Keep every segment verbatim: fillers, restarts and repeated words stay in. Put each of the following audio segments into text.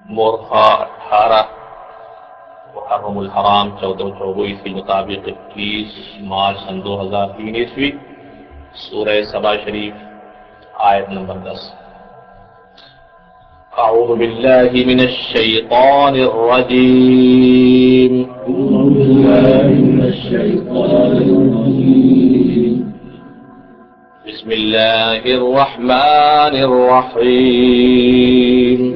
मोरहा अठारह, मुहर्रमुल हराम चौदह चौबीस के मुताबिक इक्कीस मार्च सन दो हजार तीन ईस्वी। सूरह सबा शरीफ आयत नंबर दस। अऊज़ु बिल्लाहि मिनश शैतानिर रजीम। बिस्मिल्लाहिर रहमानिर रहीम।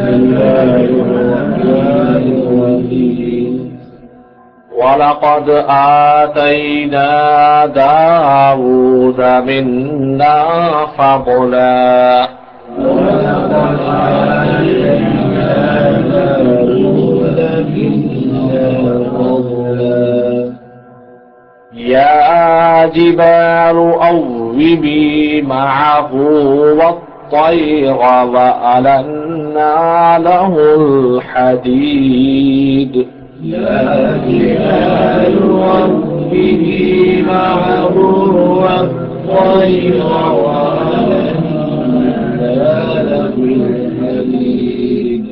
वलक़द आतैना दाऊद मिन्ना फ़ज़ला। या जिबालु अव्विबी मअहु वत्तैर वअलन्ना लहुल हदीद। या जिबालु अव्विबी मअहु वत्तैर वअलन्ना लहुल हदीद।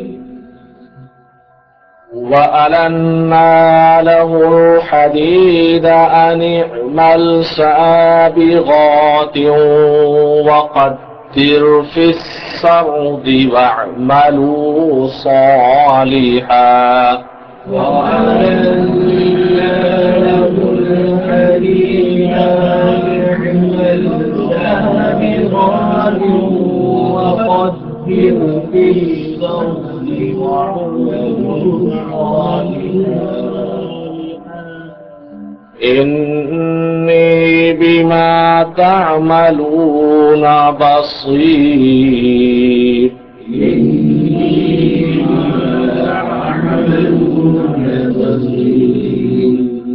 وألنا له الحديد أن اعمل سابغات وقدر في السرد واعملوا صالحا. وألنا له الحديد أن اعمل سابغات وقدر في السرد إني بما تعملون بصير. إني بما تعملون بصير.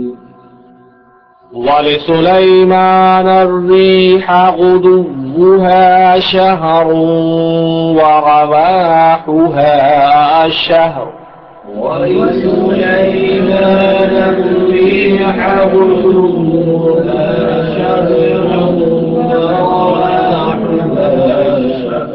ولسليمان الريح غدوها شهر ورواحها شهر. ولسليمان الريح غدوها شهر ورواحها شهر.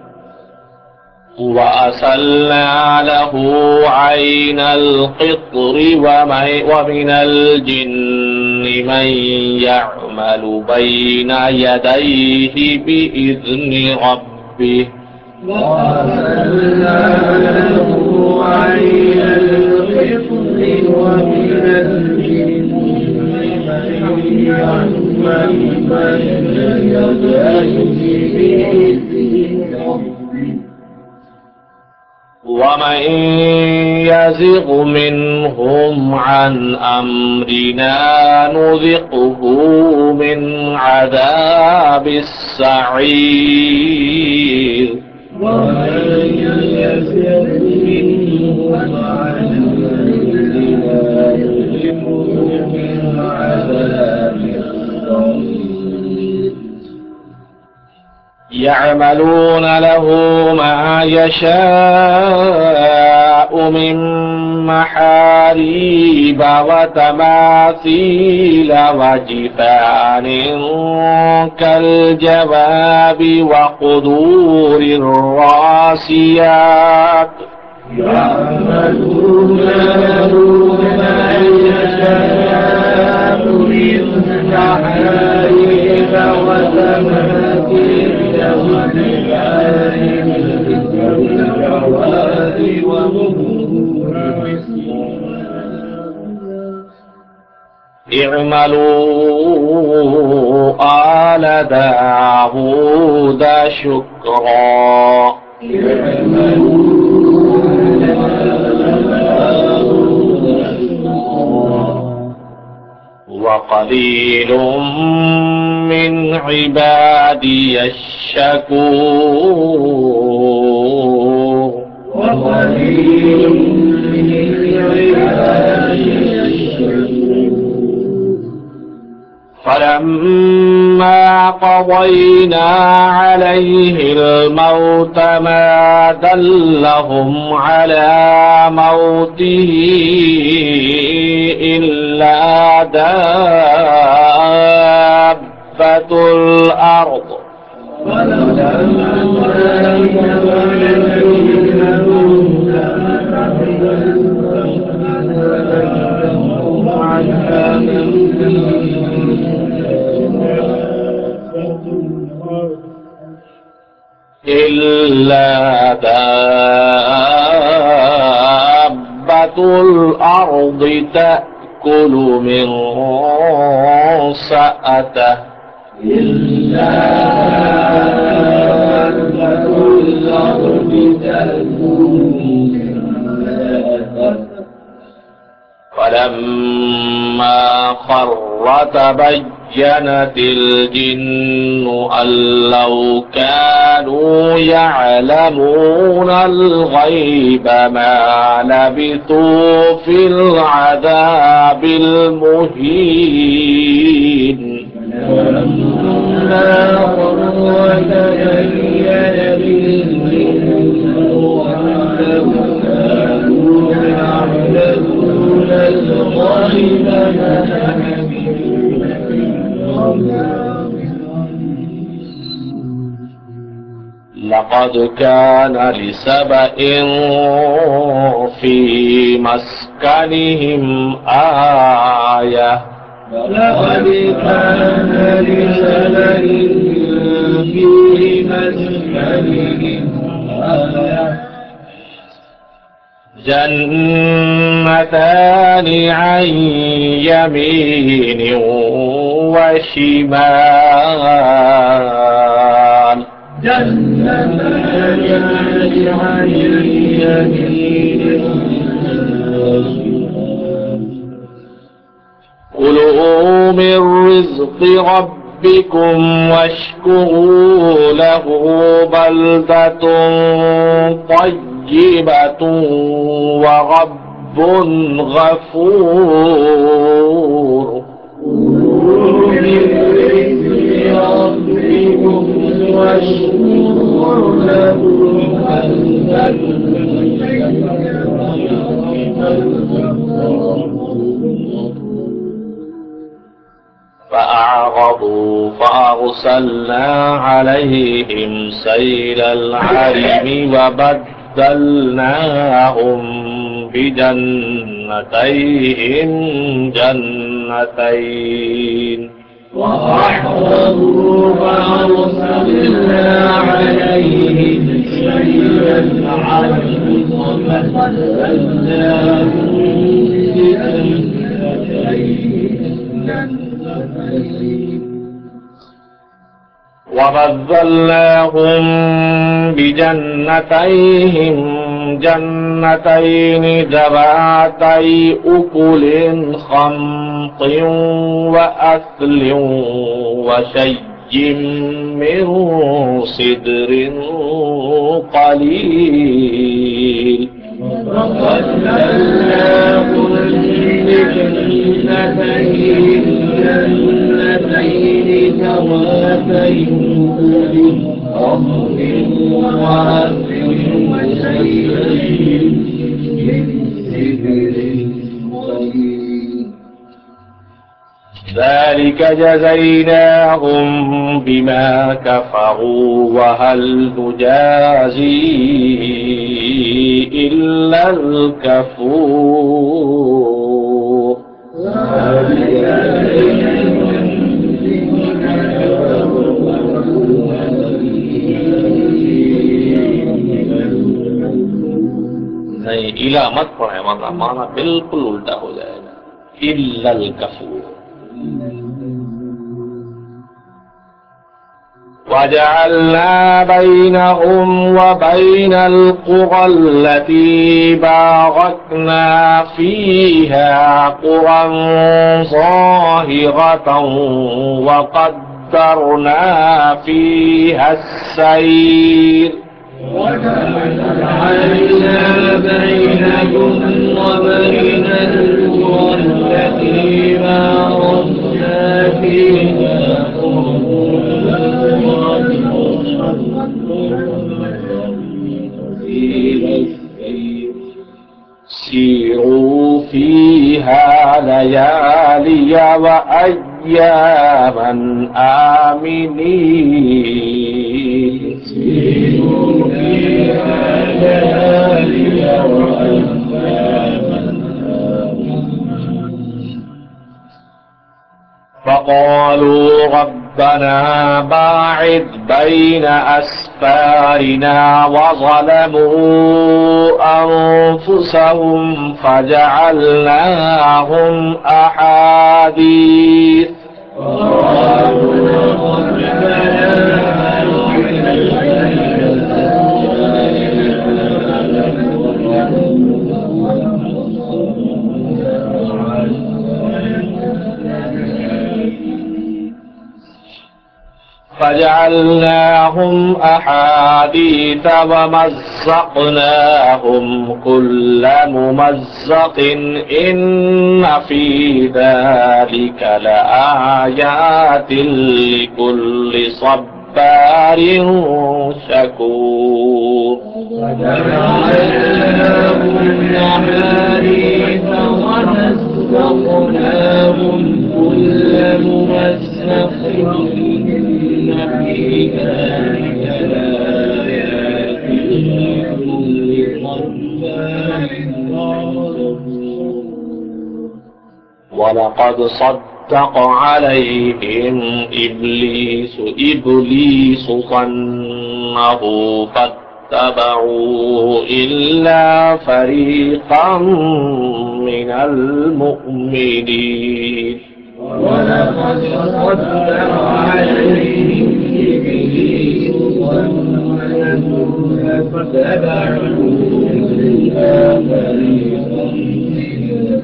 وأسلنا له عين القطر ومن الجن من يعمل بين يديه بإذن ربه. وأسلنا له عين القطر ومن الجن من يعمل بين يديه بإذن ربه. ومن يزغ منهم عن أمرنا نذقه من عذاب السعير. ومن يزغ منهم عن أمرنا نذقه من عذاب السعير. يعملون له ما يشاء من محاريب وتماثيل وجفان كالجواب وقدور الراسيات. يعملون له ما يشاء من محاريب وتماثيل اعملوا آل داود شكرا. وقليل من عبادي الشكور. وقليل من عبادي الشكور. فلما قضينا عليه الموت ما دلهم على موته إلا دابة الأرض. ولما قضينا عليه الموت إلا دابة الأرض تأكل من سأته إلا دابة الأرض تأكل من سأته فلما خر تبينت الجن أن لو كانوا يعلمون الغيب ما لبثوا في العذاب المهين. فلما خر تبينت الجن أن لو كانوا يعلمون الغيب لقد كان لسبإ في مسكنهم آية لقد كان لسبإ في مسكنهم آية جنتان عن يمين وشمال جنتان عن يمين وشمال كلوا من رزق ربكم واشكروا له بلدة طيبة ورب غفور. كلوا من رزق ربكم واشكروا له بلدة فأعرضوا فأرسلنا عليهم سيل العرم وبدلناهم بجنتيهم جنتين وأعرضوا فأرسلنا عليهم سيل العرم وبدلناهم وبذلناهم بجنتيهم جنتين ذواتي أكل خمط وأثل وشيء من صدر قليل وبذلناهم بجنتين جنتين ذواتي أكل خمط وأثل وشيء من صدر قليل ذلك جزيناهم بما كفروا وهل نجازي إلا الكفور. नहीं इला मत पढ़े वरना माना बिल्कुल उल्टा हो जाएगा इल्लल कफूर وجعلنا بينهم وبين القرى التي باركنا فيها قرى ظاهرة وقدرنا فيها السير وجعلنا بينهم وبين القرى التي باركنا فيها سيروا فيها ليالي وأياما آمنين سيروا فيها ليالي وأياما وقالوا ربنا باعد بين أسفارنا وظلموا أنفسهم فجعلناهم أحاديث فجعلناهم أحاديث ومزقناهم كل ممزق إن في ذلك لآيات لكل صبار شكور فجعلناهم أحاديث ومزقناهم كل ممزق في ذلك لآيات لكل صبار شكور ولقد صدق عليهم إبليس إبليس ظنه فاتبعوا إلا فريقا من المؤمنين ولقد صدق عليهم إبليس ظنه فاتبعوا إلا فريقا من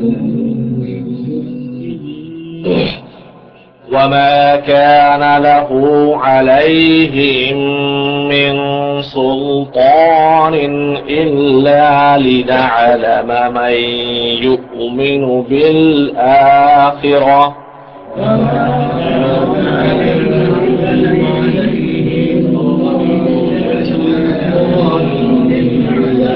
المؤمنين وما كان له عليهم من سلطان إلا لنعلم من يؤمن بالآخرة وما كان عليهم سلطان إلا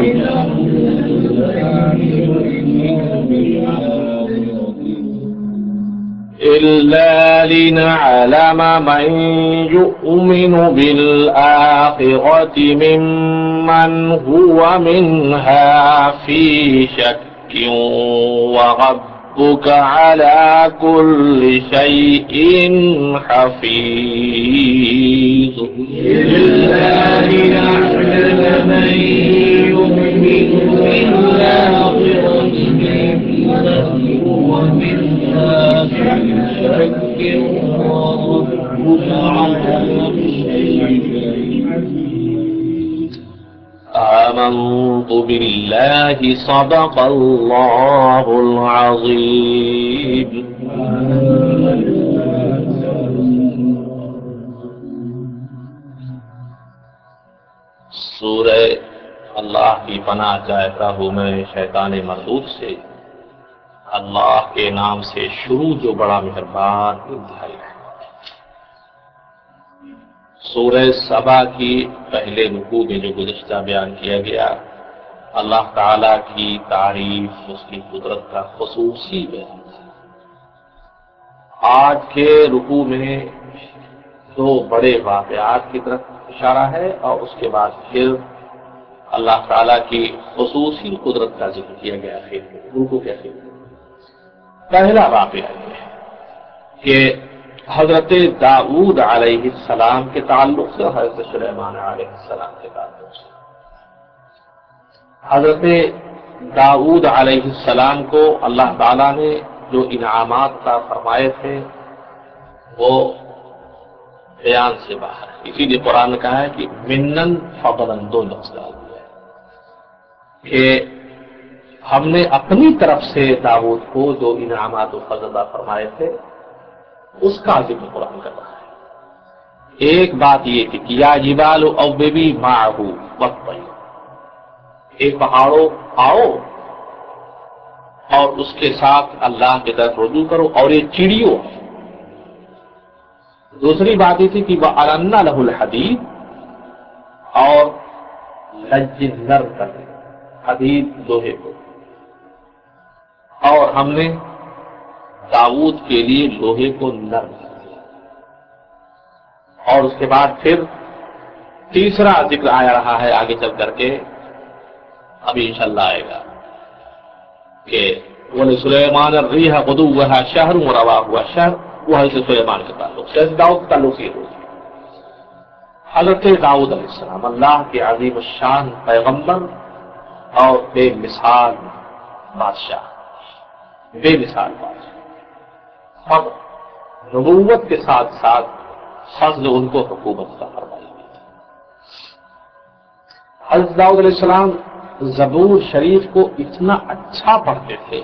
إلا لنعلم من يؤمن بالآخرة ممن هو منها في شك وربك على كل شيء حفيظ إلا لنعلم من يؤمن بالآخرة ممن هو منها في شك وربك على كل شيء حفيظ. آمنت بالله صدق الله العظيم. سورہ اللہ کی پناہ چاہتا ہوں میں شیطان مردود سے، اللہ کے نام سے شروع جو بڑا مہربان انتہائی ہے۔ سورہ سبا کی پہلے رکوع میں جو گزشتہ بیان کیا گیا، اللہ تعالی کی تعریف، اس کی قدرت کا خصوصی بیان تھا۔ آج کے رکوع میں دو بڑے واقعات کی طرف اشارہ ہے اور اس کے بعد پھر اللہ تعالیٰ کی خصوصی قدرت کا ذکر کیا گیا ہے رکوع کے آخر میں۔ پہلا واقعہ یہ ہے کہ حضرت داؤد علیہ السلام کے تعلق سے، حضرت سلیمان علیہ السلام کے تعلق سے، حضرت داؤد علیہ السلام کو اللہ تعالیٰ نے جو انعامات عطا فرمائے تھے وہ بیان سے باہر ہے، اسی لیے قرآن نے کہا ہے کہ منن فضلاً، دو لفظ ڈال دیا ہے کہ ہم نے اپنی طرف سے داؤد کو جو انعامات و فضل عطا فرمائے تھے اس کا ذکر قرآن کر رہا ہے۔ ایک بات یہ تھی کہ یا جبال اوبی معہ والطیر، ایک پہاڑوں آؤ اور اس کے ساتھ اللہ کی طرف رجوع کرو، اور یہ چڑیوں ہے۔ دوسری بات یہ تھی کہ وَأَلَنَّا لَهُ الْحَدِيدَ، اور لج نر کر حدید لوہے کو، اور ہم نے داؤد کے لیے لوہے کو نرم کر دیا۔ اور اس کے بعد پھر تیسرا ذکر آیا رہا ہے آگے چل کر کے، ابھی انشاءاللہ آئے گا کہ وَلِسُلَيْمَانَ الرِّيحَ غُدُوُّهَا شَهْرٌ وَرَوَاحُهَا شَهْرٌ، وہ حضرت سلیمان کے تعلق سے، حضرت داؤد کے تعلق سے یہ ہوئی۔ حضرت داؤد علیہ السلام اللہ کے عظیم الشان پیغمبر اور بے مثال بادشاہ، بے مثال بادشاہ، اور نبوت کے ساتھ ساتھ فضل ان کو حکومت کا فرمائی گئی تھی۔ حضرت داؤد علیہ السلام زبور شریف کو اتنا اچھا پڑھتے تھے،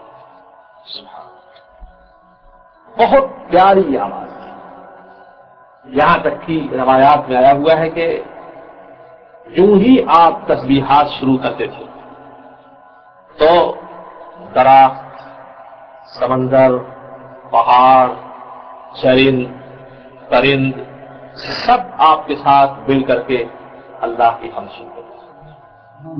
بہت پیاری آواز تھی، یہاں تک کہ روایات میں آیا ہوا ہے کہ یوں ہی آپ تسبیحات شروع کرتے تھے تو درخت، سمندر، پہاڑ، چرند، پرند سب آپ کے ساتھ مل کر کے اللہ کی حمد کرتے تھے۔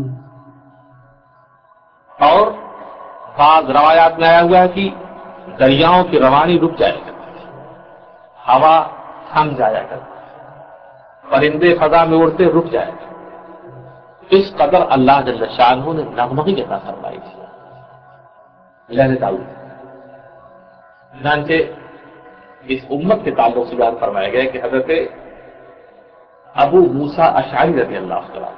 اور بعض روایات میں آیا ہوا ہے کہ دریاؤں کی روانی رک جایا کرتی تھی، ہوا تھم جایا کرتی تھی، پرندے فضا میں اڑتے رک جایا کرتے، اس قدر اللہ جل شانہ نے نغمگی عطا فرمائی تھی لہر داؤد۔ چنانچہ اس امت کے تعلق سے بیان فرمایا گیا کہ حضرت ابو موسیٰ اشعری رضی اللہ عنہ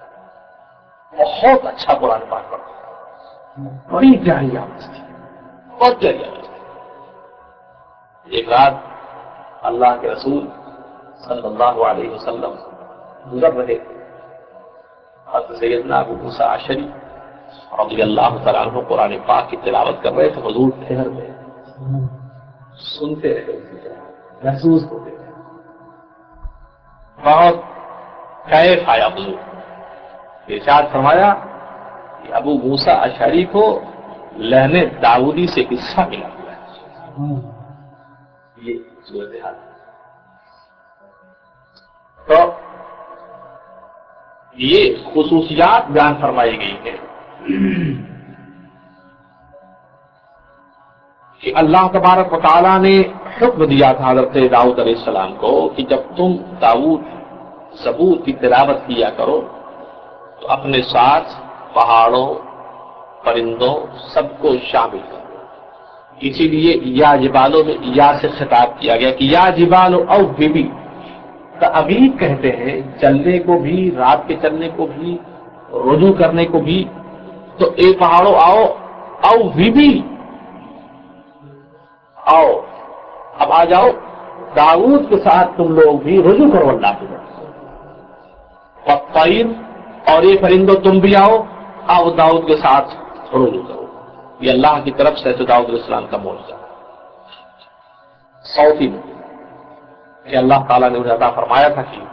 بہت اچھا قرآن پاک پڑھتے تھے، بڑی پیاری آواز تھی، بہت پیاری آواز تھی۔ ایک رات اللہ کے رسول صلی اللہ علیہ وسلم گزر رہے تھے، حضرت سیدنا ابو موسیٰ اشعری رضی اللہ تعالیٰ عنہ قرآن پاک کی تلاوت کر رہے تھے، حضور ٹھہر گئے، سنتے رہے، محسوس ہوتے رہے، بہت کیف آیا حضور۔ ارشاد فرمایا کہ ابو موسیٰ اشعری کو لہن داؤدی سے قصہ ملا ہوا ہے، یہ صورتحال۔ تو یہ خصوصیات بیان فرمائی گئی ہیں کہ اللہ تبارک و تعالیٰ نے حکم دیا تھا حضرت داؤد علیہ السلام کو کہ جب تم داؤد زبور کی تلاوت کیا کرو تو اپنے ساتھ پہاڑوں، پرندوں سب کو شامل کرو، اسی لیے یا جبالوں میں یا سے خطاب کیا گیا کہ یا جبال اوبی، تعبید کہتے ہیں چلنے کو بھی، رات کے چلنے کو بھی، رجوع کرنے کو بھی۔ تو اے پہاڑوں آؤ، او وی آؤ، اب آ جاؤ داؤد کے ساتھ تم لوگ بھی رجوع کرو اللہ کی طرف، والطیر، اور یہ پرندوں تم بھی آؤ، آؤ داؤد کے ساتھ رجوع کرو۔ یہ اللہ کی طرف سے داؤد علیہ السلام کا معجزہ صوتی میں کہ اللہ تعالیٰ نے انہیں عطا فرمایا تھا کہ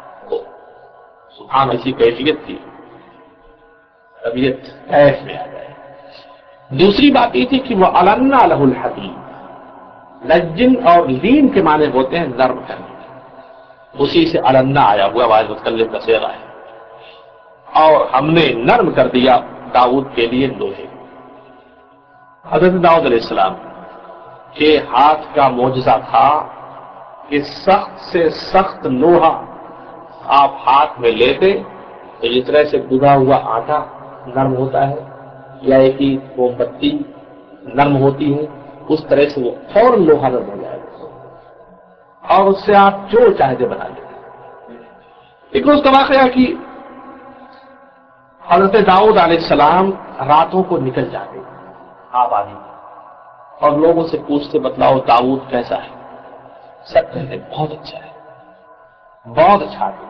سبحان ایسی کیفیت تھی، طبیعت کیف میں آ جائے۔ دوسری بات یہ تھی کہ وہ علنا لہ الحدید، لجن اور لین کے معنی ہوتے ہیں نرم کرنے، اسی سے علنا آیا ہوا واحد متکلم کا صیغہ ہے، اور ہم نے نرم کر دیا داؤد کے لیے لوہے۔ حضرت داؤد علیہ السلام کے ہاتھ کا معجزہ تھا کہ سخت سے سخت لوہا آپ ہاتھ میں لیتے تو جس طرح سے گدا ہوا آٹا نرم ہوتا ہے یا ایک ہی موم بتی نرم ہوتی ہے، اس طرح سے وہ فوراً لوہا نرم ہو جائے گا اور اس سے آپ جو چاہتے بنا لیں۔ ایک روز کا واقعہ کہ حضرت داؤد علیہ السلام راتوں کو نکل جاتے آبادی اور لوگوں سے پوچھتے بتلاؤ داؤد کیسا ہے، سب کہتے بہت اچھا ہے، بہت اچھا ہے۔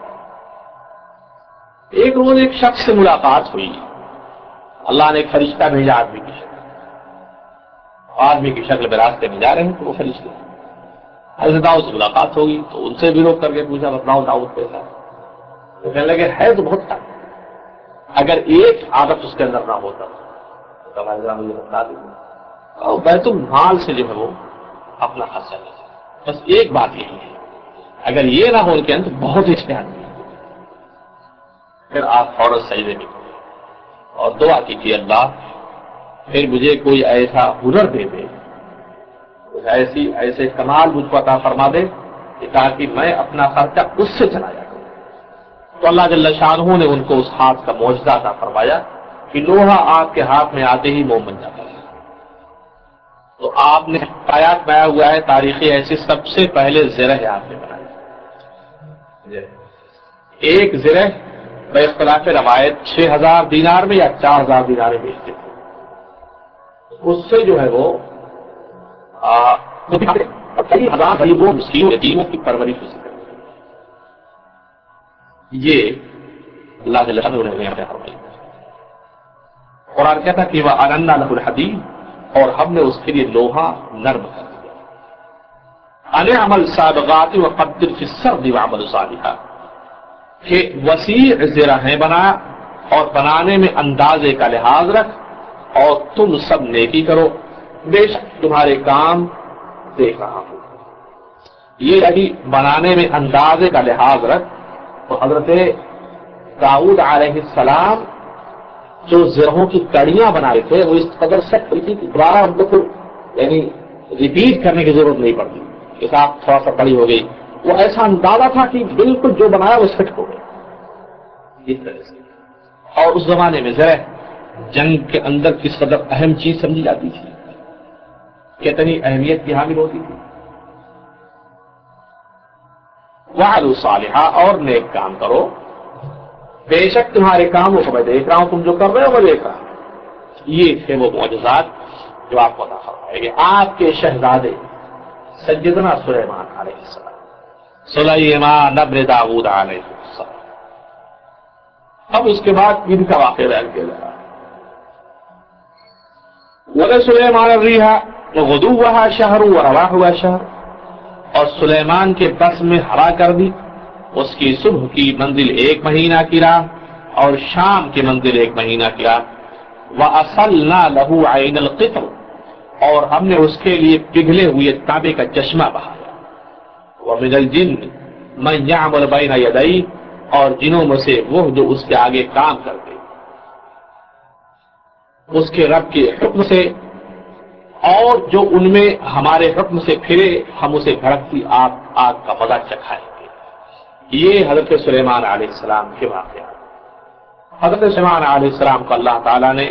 ایک روز ایک شخص سے ملاقات ہوئی، اللہ نے ایک فرشتہ بھیجا آدمی کی شکل، آدمی کی شکل میں راستے میں جا رہے ہیں تو وہ فرشتے حضرت داؤد سے ملاقات ہوگی تو ان سے بھی روک کر کے پوچھا بتلاؤ داؤد کیسا ہے، تو کہنے لگے ہے تو بہت طاقت، اگر ایک عادت اس کے اندر نہ ہوتا تو مجھے بتا دیتے اور بیت المال سے جو ہے وہ اپنا خرچہ لے جائے، بس ایک بات یہی ہے اگر یہ نہ ہو ان کے اندر بہت اچھے آدمی، پھر آپ فوراً سجدے میں اور دعا کیجیے اللہ پھر مجھے کوئی ایسا ہنر دے دے، ایسی ایسے کمال مجھ کو عطا فرما دے کہ تاکہ میں اپنا خرچہ اس سے چلایا کروں۔ تو اللہ جل شانہ نے ان کو اس ہاتھ کا معجزہ عطا فرمایا کہ لوہا آپ کے ہاتھ میں آتے ہی موم بن جاتا ہے۔ تو آپ نے آیات بنایا ہوا ہے تاریخی ایسی سب سے پہلے زرہ آپ نے بنائی. ایک زرہ بے اختلاف روایت چھ ہزار دینار میں یا چار ہزار دینار میں بیچتے تھے. اس سے جو ہے وہ کئی ہزار غریبوں مسکینوں یتیموں کی پرورش ہو سکتی. یہ اللہ جل جلالہ نے فرمایا. قرآن کہتا کہ وَأَلَنَّا لَهُ الْحَدِيدَ اور ہم نے اس کے لیے لوہا نرم کر دیا. أَنِ اعْمَلْ سَابِغَاتٍ وَقَدِّرْ فِي السَّرْدِ وَاعْمَلْ صَالِحًا کہ وسیع زرہیں بنا اور بنانے میں اندازے کا لحاظ رکھ اور تم سب نیکی کرو بے شک تمہارے کام دیکھ رہا ہوں. یہ ابھی بنانے میں اندازے کا لحاظ رکھ. تو حضرت داؤد علیہ السلام جو زرہوں کی کڑیاں بنائے تھے وہ اس قدر سخت تھی کہ دوبارہ ہم کو یعنی ریپیٹ کرنے کی ضرورت نہیں پڑتی. کتاب تھوڑا سا بڑی ہو گئی. وہ ایسا اندازہ تھا کہ بالکل جو بنایا وہ فٹ ہو گیا اس طرح سے. اور اس زمانے میں زرہ جنگ کے اندر کس قدر اہم چیز سمجھی جاتی تھی, کتنی اہمیت کی حامل ہوتی تھی. وَعْمَلُوا صَالِحًا اور نیک کام کرو بے شک تمہارے کاموں کو میں دیکھ رہا ہوں, تم جو کر رہے ہو میں دیکھ رہا ہوں. یہ تھے وہ معجزات جو آپ کو عطا فرمائے گے. آپ کے شہزادے سیدنا سلیمان علیہ السلام, سلیمان ابن داؤد علیہ السلام. اب اس کے بعد ان کا واقعہ بیان کیا جا رہا ہے. وَلَسُلَيْمَانَ الرِّيحَ وَغُدُوُّهَا شَهْرٌ وَرَوَاحُهَا شَهْرٌ اور سلیمان کے بس میں ہوا کر دی اس کی صبح کی منزل ایک مہینہ کی راہ اور شام کی منزل ایک مہینہ کی راہ. وَأَصَلْنَا لَهُ عَيْنَ الْقِطْرِ اور ہم نے اس کے لیے پگھلے ہوئے تانبے کا چشمہ بہایا. وَمِنَ الْجِنِّ مَن يَعْمَلُ بَيْنَ يَدَيْهِ اور جنوں میں سے وہ جو اس کے آگے کام کرتے اس کے رب کے حکم سے, اور جو ان میں ہمارے حکم سے پھرے ہم اسے بھڑکتی آگ آگ کا مزہ چکھائیں گے. یہ حضرت سلیمان علیہ السلام کے واقعات. حضرت سلیمان علیہ السلام کو اللہ تعالیٰ نے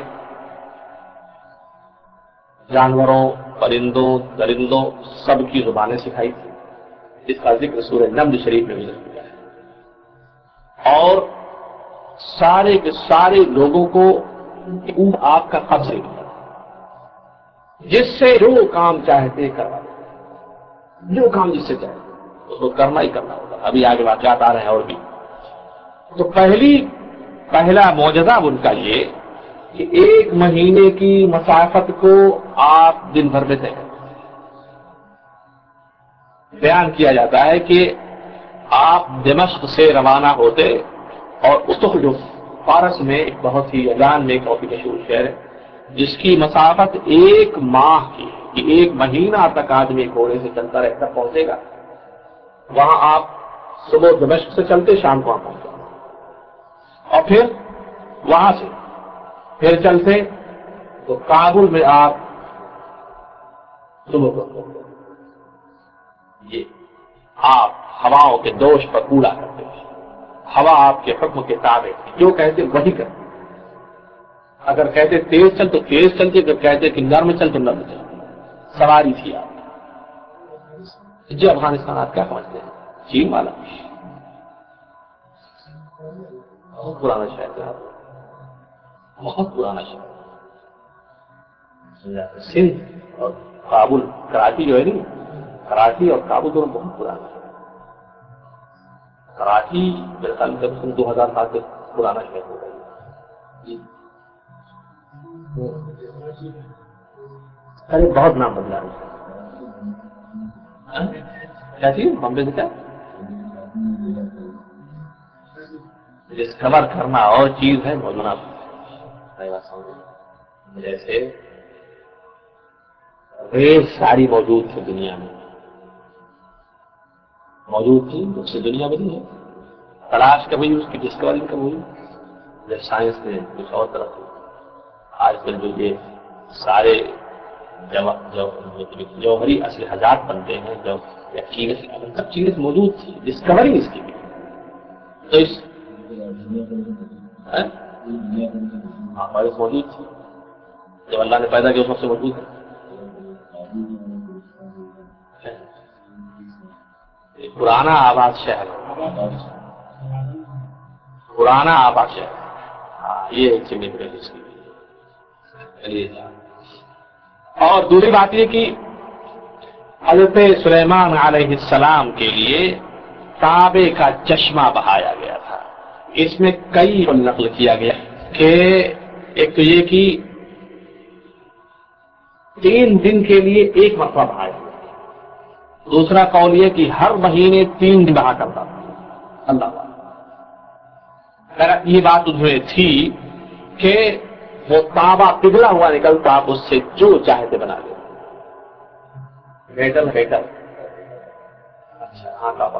جانوروں, پرندوں, درندوں سب کی زبانیں سکھائی تھی. اس کا ذکر سورہ نمل شریف میں گزر چکا ہے. اور سارے کے سارے لوگوں کو آپ کا قبضے دیا جس سے جو کام چاہتے کروا دو, جو کام جس سے چاہتے اس کو کرنا ہی کرنا ہوگا. ابھی آگے واقعات آ رہے ہیں اور بھی. تو پہلی پہلا معجزہ ان کا یہ کہ ایک مہینے کی مسافت کو آپ دن بھر میں طے کریں. بیان کیا جاتا ہے کہ آپ دمشق سے روانہ ہوتے اور اس وقت جو فارس میں ایک بہت ہی ایران میں ایک بہت ہی مشہور شہر ہے جس کی مسافت ایک ماہ کی کہ ایک مہینہ تک آدمی گھوڑے سے چلتا رہ کر پہنچے گا. وہاں آپ صبح دمشق سے چلتے شام کو وہاں پہنچتے اور پھر وہاں سے پھر چلتے تو کابل میں آپ صبح کو پہنچتے. یہ آپ ہواؤں کے دوش پر کوڑا کرتے ہیں. ہوا آپ کے حکم کے تابع جو کہتے وہی کرتے. اگر کہتے تیز چل تو تیز چلتے, اگر کہتے کہ نرم چل تو نرم چلتے. سواری تھی آپ. جی افغانستان آپ کیا سمجھتے ہیں؟ چین والا بہت پرانا شہر ہے, بہت پرانا شہر. سندھ اور کابل, کراچی جو ہے نہیں, کراچی اور کابل دونوں بہت پرانا شہر. کراچی میرے خیال میں دو ہزار سال سے پرانا شہر ہو گیا. جی ارے بہت نام بدلا ہے. کیا چیز بمبے سے کیا ڈسکور کرنا اور چیز ہے مولانا. جیسے ریت ساری موجود تھی دنیا میں, موجود تھی اس سے دنیا بنی ہے. تلاش کب ہوئی اس کی, ڈسکوری کب ہوئی جب سائنس نے کچھ اور طرف. آج کل جو یہ سارے جوہری اسلحات بنتے ہیں جو سب چیزیں موجود تھی, ڈسکوری اس کی بھی. تو اس ہمارے موجود تھی جب اللہ نے پیدا کیا اس وقت سے موجود ہے. پرانا آباد شہر پرانا آباد شہر ہاں یہ سگنیفیکینس اس کی. اور دوسری بات یہ کہ حضرت سلیمان علیہ السلام کے لیے کعبے کا چشمہ بہایا گیا تھا. اس میں کئی نقل کیا گیا کہ ایک تو یہ کہ تین دن کے لیے ایک مرتبہ بہایا گیا. دوسرا قول یہ کہ ہر مہینے تین دن بہا کرتا تھا. اللہ اگر یہ بات انہیں تھی کہ وہ کعبہ پگھلا ہوا نکلتا اس سے جو چاہتے بنا لے. میٹل میٹل اچھا ہاں کعبہ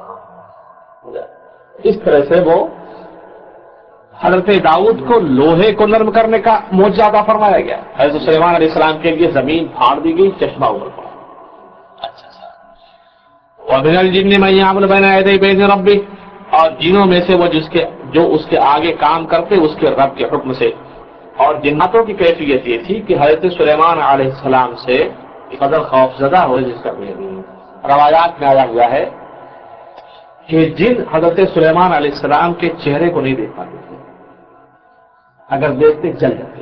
اس طرح سے وہ حضرت داؤد کو لوہے کو نرم کرنے کا معجزہ عطا فرمایا گیا. حضرت سلیمان علیہ السلام کے لیے زمین پھاڑ دی گئی, چشمہ اوپر پڑا. اچھا اچھا وَمِنَ الْجِنِّ مَن يَعْمَلُ بَيْنَ يَدَيْ بِإِذْنِ رَبِّهِ, اور جنوں میں سے وہ جس کے جو اس کے آگے کام کرتے اس کے رب کے حکم سے. اور جناتوں کی کیفیت یہ تھی کہ حضرت سلیمان علیہ السلام سے قدر خوف زدہ ہو جس کا روایات میں آیا ہوا ہے کہ جن حضرت سلیمان علیہ السلام کے چہرے کو نہیں دیکھ پاتے تھے, اگر دیکھتے جل جاتے.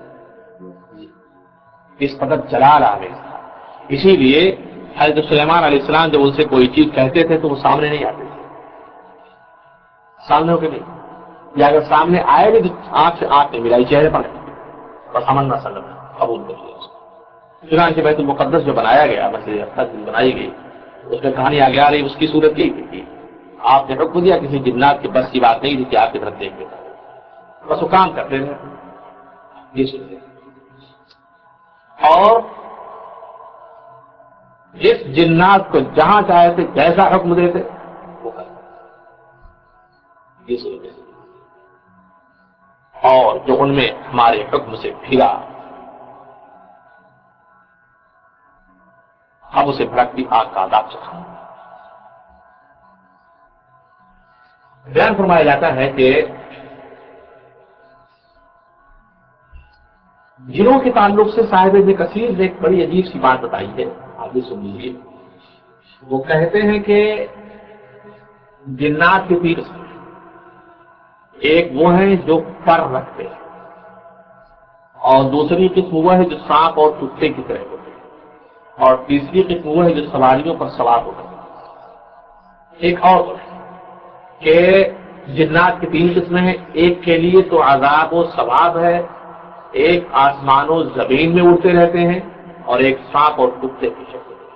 اس قدر جلال آمیز تھا. اسی لیے حضرت سلیمان علیہ السلام جب ان سے کوئی چیز کہتے تھے تو وہ سامنے نہیں آتے تھے, سامنے ہو کے نہیں, یا اگر سامنے آئے بھی تو آنکھ سے آنکھ نہیں ملائی, چہرے پر بس امن نہ سلم قبول کر لیا. چنانچہ بیت المقدس جو بنایا گیا, مسجد اقصی بنائی گئی, اس میں کہانی آگے آ رہی, اس کی صورت یہی تھی. آپ نے حکم دیا, کسی جنات کے بس کی بات نہیں تھی کہ آپ کی طرف دیکھ لیتا, بس وہ کام کرتے رہے. یہ سنتے اور جس جنات کو جہاں چاہتے جیسا حکم دیتے وہ کرتے. یہ سنتے اور جو ان میں ہمارے حکم سے پھرا ہم اسے بھڑکتی آگ کا عذاب چکھا. بیان فرمایا جاتا ہے کہ جنوں کے تعلق سے صاحب ابن کثیر نے ایک بڑی عجیب سی بات بتائی ہے, آپ بھی سن لیجیے. وہ کہتے ہیں کہ جنات کے تین قسم, ایک وہ ہیں جو پر رکھتے ہیں, اور دوسری قسم وہ ہے جو سانپ اور کتے کی طرح ہوتے ہیں, اور تیسری قسم وہ ہے جو سواریوں پر سوار ہوتے ہیں. ایک اور کہ جنات کی تین قسمیں ہیں, ایک کے لیے تو عذاب و ثواب ہے, ایک آسمان و زمین میں اڑتے رہتے ہیں, اور ایک سانپ اور کتے کی شکل میں.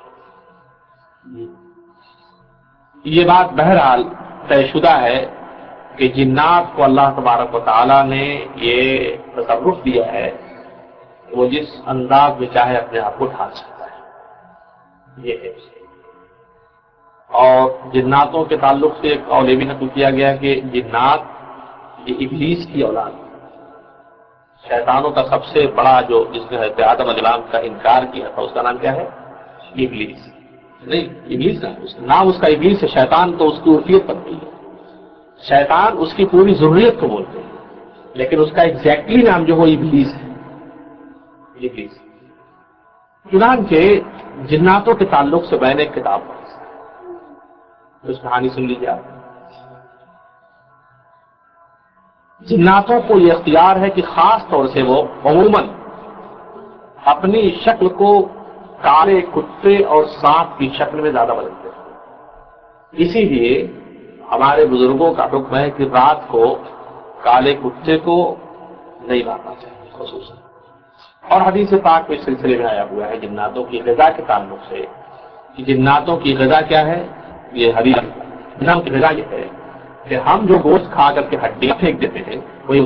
یہ بات بہرحال طے شدہ ہے کہ جنات کو اللہ تبارک و تعالیٰ نے یہ تصرف دیا ہے کہ وہ جس انداز میں چاہے اپنے آپ کو ڈھال سکتا ہے. یہ ہے. اور جناتوں کے تعلق سے ایک قول بھی نقل کیا گیا کہ جنات یہ ابلیس کی اولاد, شیطانوں کا سب سے بڑا جو جس نے حضرت آدم علیہ السلام کا انکار کیا تھا اس کا نام کیا ہے؟ ابلیس. نہیں ابلیس کا نام اس کا ابلیس ہے. شیطان تو اس کی عرفیت پر گئی ہے. شیطان اس کی پوری ضروریت کو بولتے ہیں, لیکن اس کا ایگزیکٹلی نام جو وہ ابلیس ہے. ابلیس. چنانچہ جناتوں کے تعلق سے میں نے ایک کتاب پڑھی, اس کہانی سن لیجیے آپ. جناتوں کو یہ اختیار ہے کہ خاص طور سے وہ عموماً اپنی شکل کو کالے کتے اور سانپ کی شکل میں زیادہ بدلتے ہیں. اسی لیے ہمارے بزرگوں کا حکم ہے کہ رات کو کالے کتے کو نہیں مارنا چاہیے خصوصاً. اور حدیث پاک میں اس سلسلے میں آیا ہوا ہے جناتوں کی غذا کے تعلق سے کہ جناتوں کی غذا کیا ہے. یہ حدیث جناتوں کی غذا یہ ہے کہ ہم جو گوشت کھا کر کے ہڈیاں پھینک دیتے ہیں وہی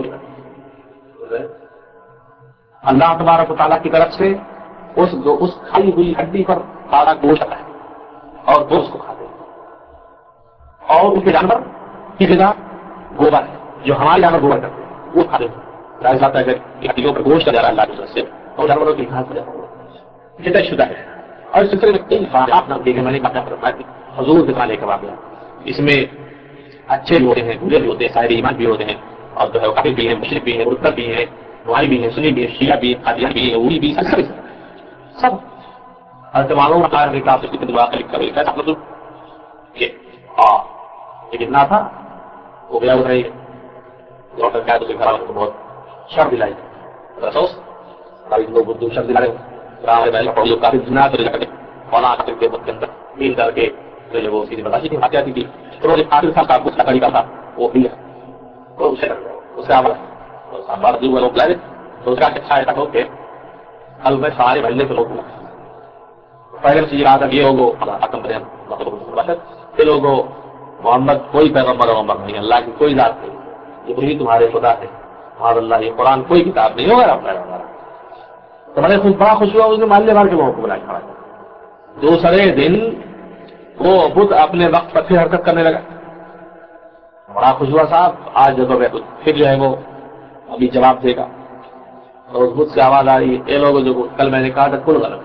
اللہ تبارک و تعالیٰ کی طرف سے اس اس کھائی ہوئی ہڈی پر سارا گوشت ہے اور وہ اس کو کھاتے ہیں. اور ان کے جانور کی غذا گوبر ہے, جو ہمارے جانور گوبر کرتے ہیں وہ کھاتے ہیں. ظاہر بات ہے اگر ہڈیوں پر گوشت جا رہا ہے اللہ کی طرف سے اور جانوروں کی گھاس یہ طے شدہ ہے. اور اس سلسلے میں کئی واقعات نام دیے گئے, میں نے کہا حضور کے زمانے کا واقعہ. اس میں اچھے بھی ہوتے ہیں, برے بھی ہوتے ہیں, صاحب ایمان بھی ہوتے ہیں, اور جو ہے کافر بھی ہیں, مشرک بھی ہیں, مرتد بھی ہیں, بھائی بھی ہیں, سنی بھی ہیں, شیعہ بھی ہیں, قادیانی بھی ہیں, اولی بھی ہیں, سب سب حضرت معلوم ہے کہ آپ اس کی دعا کا لکھا ہے. ہاں یہ کتنا تھا وہ گیا ادھر ہی ڈاکٹر کیا گھر والوں کو بہت شر دلائی افسوس لوگ اردو شر دلا رہے کافی جنات مولانا کر کے کے اندر مل کر کے وہ چیزیں بتا دی کیا تھی تو کافی سال کا کچھ طریقہ تھا وہ بھی تو اسے بار لوگ لائے تو اس کا اچھا ایسا ہو کہ کل میں سارے بھلے کے لوگ پہلے سے یہ کہا تھا یہ لوگوں یہ لوگوں محمد کوئی پیغمبر وغمبر نہیں اللہ کی کوئی ذات نہیں یہ بھی تمہارے خدا ہے اور اللہ یہ قرآن کوئی کتاب نہیں ہوگا پیغمبر تو بڑے خوش بڑا خوش ہوا اس نے محلے بھر کے لوگوں کو بلایا کھڑا دوسرے دن وہ بدھ اپنے وقت پر پھر حرکت کرنے لگا بڑا خوش ہوا صاحب آج جب پھر جو ہے وہ ابھی جواب دے گا اور اس بدھ سے آواز آ رہی ہے یہ لوگ جو کل میں نے کہا تھا کل غلط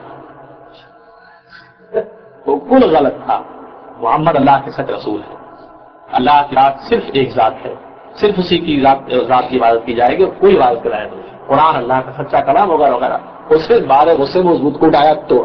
وہ کل غلط تھا محمد اللہ کے سچ رسول ہے اللہ کی ذات صرف ایک ذات ہے صرف اسی کی ذات ذات کی عبادت کی جائے گی اور کوئی عبادت کی لائق نہیں قرآن اللہ کا سچا کلام وغیرہ وغیرہ اس سے بارے غصے میں اس بدھ کو اٹھایا تو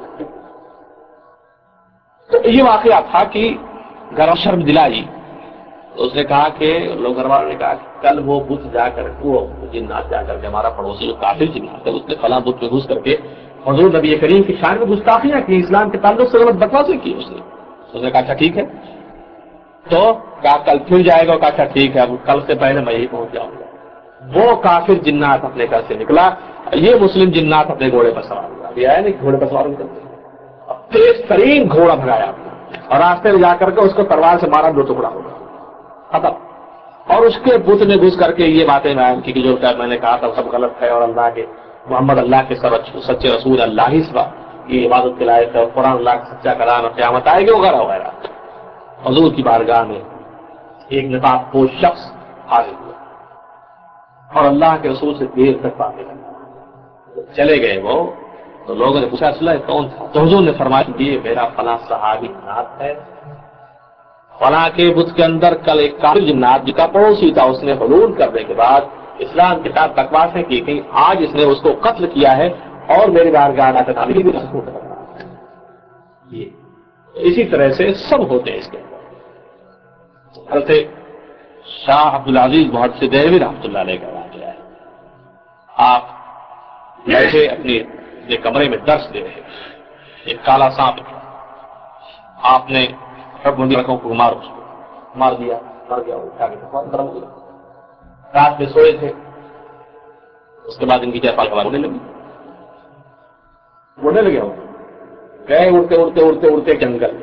تو یہ واقعہ تھا کہ گھر شرم دلائی تو اس نے کہا کہ لوگ گھر والوں نے کہا کہ کل وہ بدھ جا کر وہ جنات جا کر کے ہمارا پڑوسی جو کافر جنات ہے اس نے فلاں بدھ میں گھس کر کے حضور نبی کریم کی شان میں گستاخیاں کی اسلام کے تعلق سے غلط بکواسیں کی اس نے اس نے کہا اچھا ٹھیک ہے تو کہا کل پھر جائے گا کہا اچھا ٹھیک ہے اب کل سے پہلے میں ہی پہنچ جاؤں گا وہ کافر جنات اپنے گھر سے نکلا یہ مسلم جنات اپنے گھوڑے پر سوار ہوا ابھی آیا نہیں گھوڑے پر سوار ہو تیز ترین گھوڑا بھگایا اور راستے میں جا کر کے اس کو تلوار سے مارا دو ٹکڑا ہو گیا ختم اور اس کے بت میں گھس کر کے یہ باتیں بیان کی کہ جو میں نے کہا تھا سب غلط ہے اور اللہ کے محمد اللہ کے سچے رسول اللہ ہی سوا کی عبادت کے لائق ہے اور قرآن اللہ کا سچا کلام قیامت آئے گی وغیرہ وغیرہ حضور کی بارگاہ میں ایک نقاب پوش شخص حاضر ہوا اور اللہ کے رسول سے دیر تک باتیں کرنا چلے گئے وہ تو لوگوں نے پوچھا اسلحہ کون تھا تو حضور نے فرمایا کہ یہ میرا فلاں صحابی جنات ہے فلاں کے بت کے اندر کل ایک کافر جنات جس کا پڑوسی تھا اس نے حلول کرنے کے بعد اسلام کے ساتھ بکواسیں کی تھی آج اس نے اس کو قتل کیا ہے اور میری بارگاہ اسی طرح سے سب ہوتے ہیں اس کے حضرت شاہ عبد العزیز محمد سے دہلوی رحمۃ اللہ علیہ کا واقعہ ہے آپ بیٹھے اپنے اپنے کمرے میں درس دے رہے ایک کالا سانپ آپ نے رکھوں کو مار مار دیا مر گیا گرم ہو گیا رات میں سوئے تھے اس کے بعد ان کی چار ہوا ہونے لگی اڑنے لگے گئے اڑتے اڑتے اڑتے اڑتے جنگل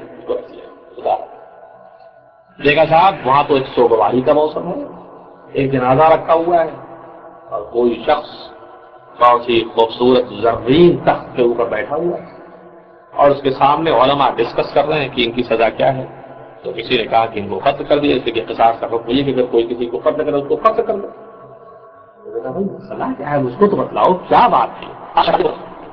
دیکھا صاحب وہاں تو ایک سوگواری کا موسم ہے ایک جنازہ رکھا ہوا ہے اور کوئی شخص بہت ہی خوبصورت زرین تخت کے اوپر بیٹھا ہوا ہے اور اس کے سامنے علماء ڈسکس کر رہے ہیں کہ ان کی سزا کیا ہے تو کسی نے کہا کہ ان کو قتل کر دیا اس لیے قصاص کا حکم یہ کہ اگر کوئی کسی کو قتل کرے اس کو قتل کر دے سزا کیا ہے مجھ کو تو بتلاؤ کیا بات ہے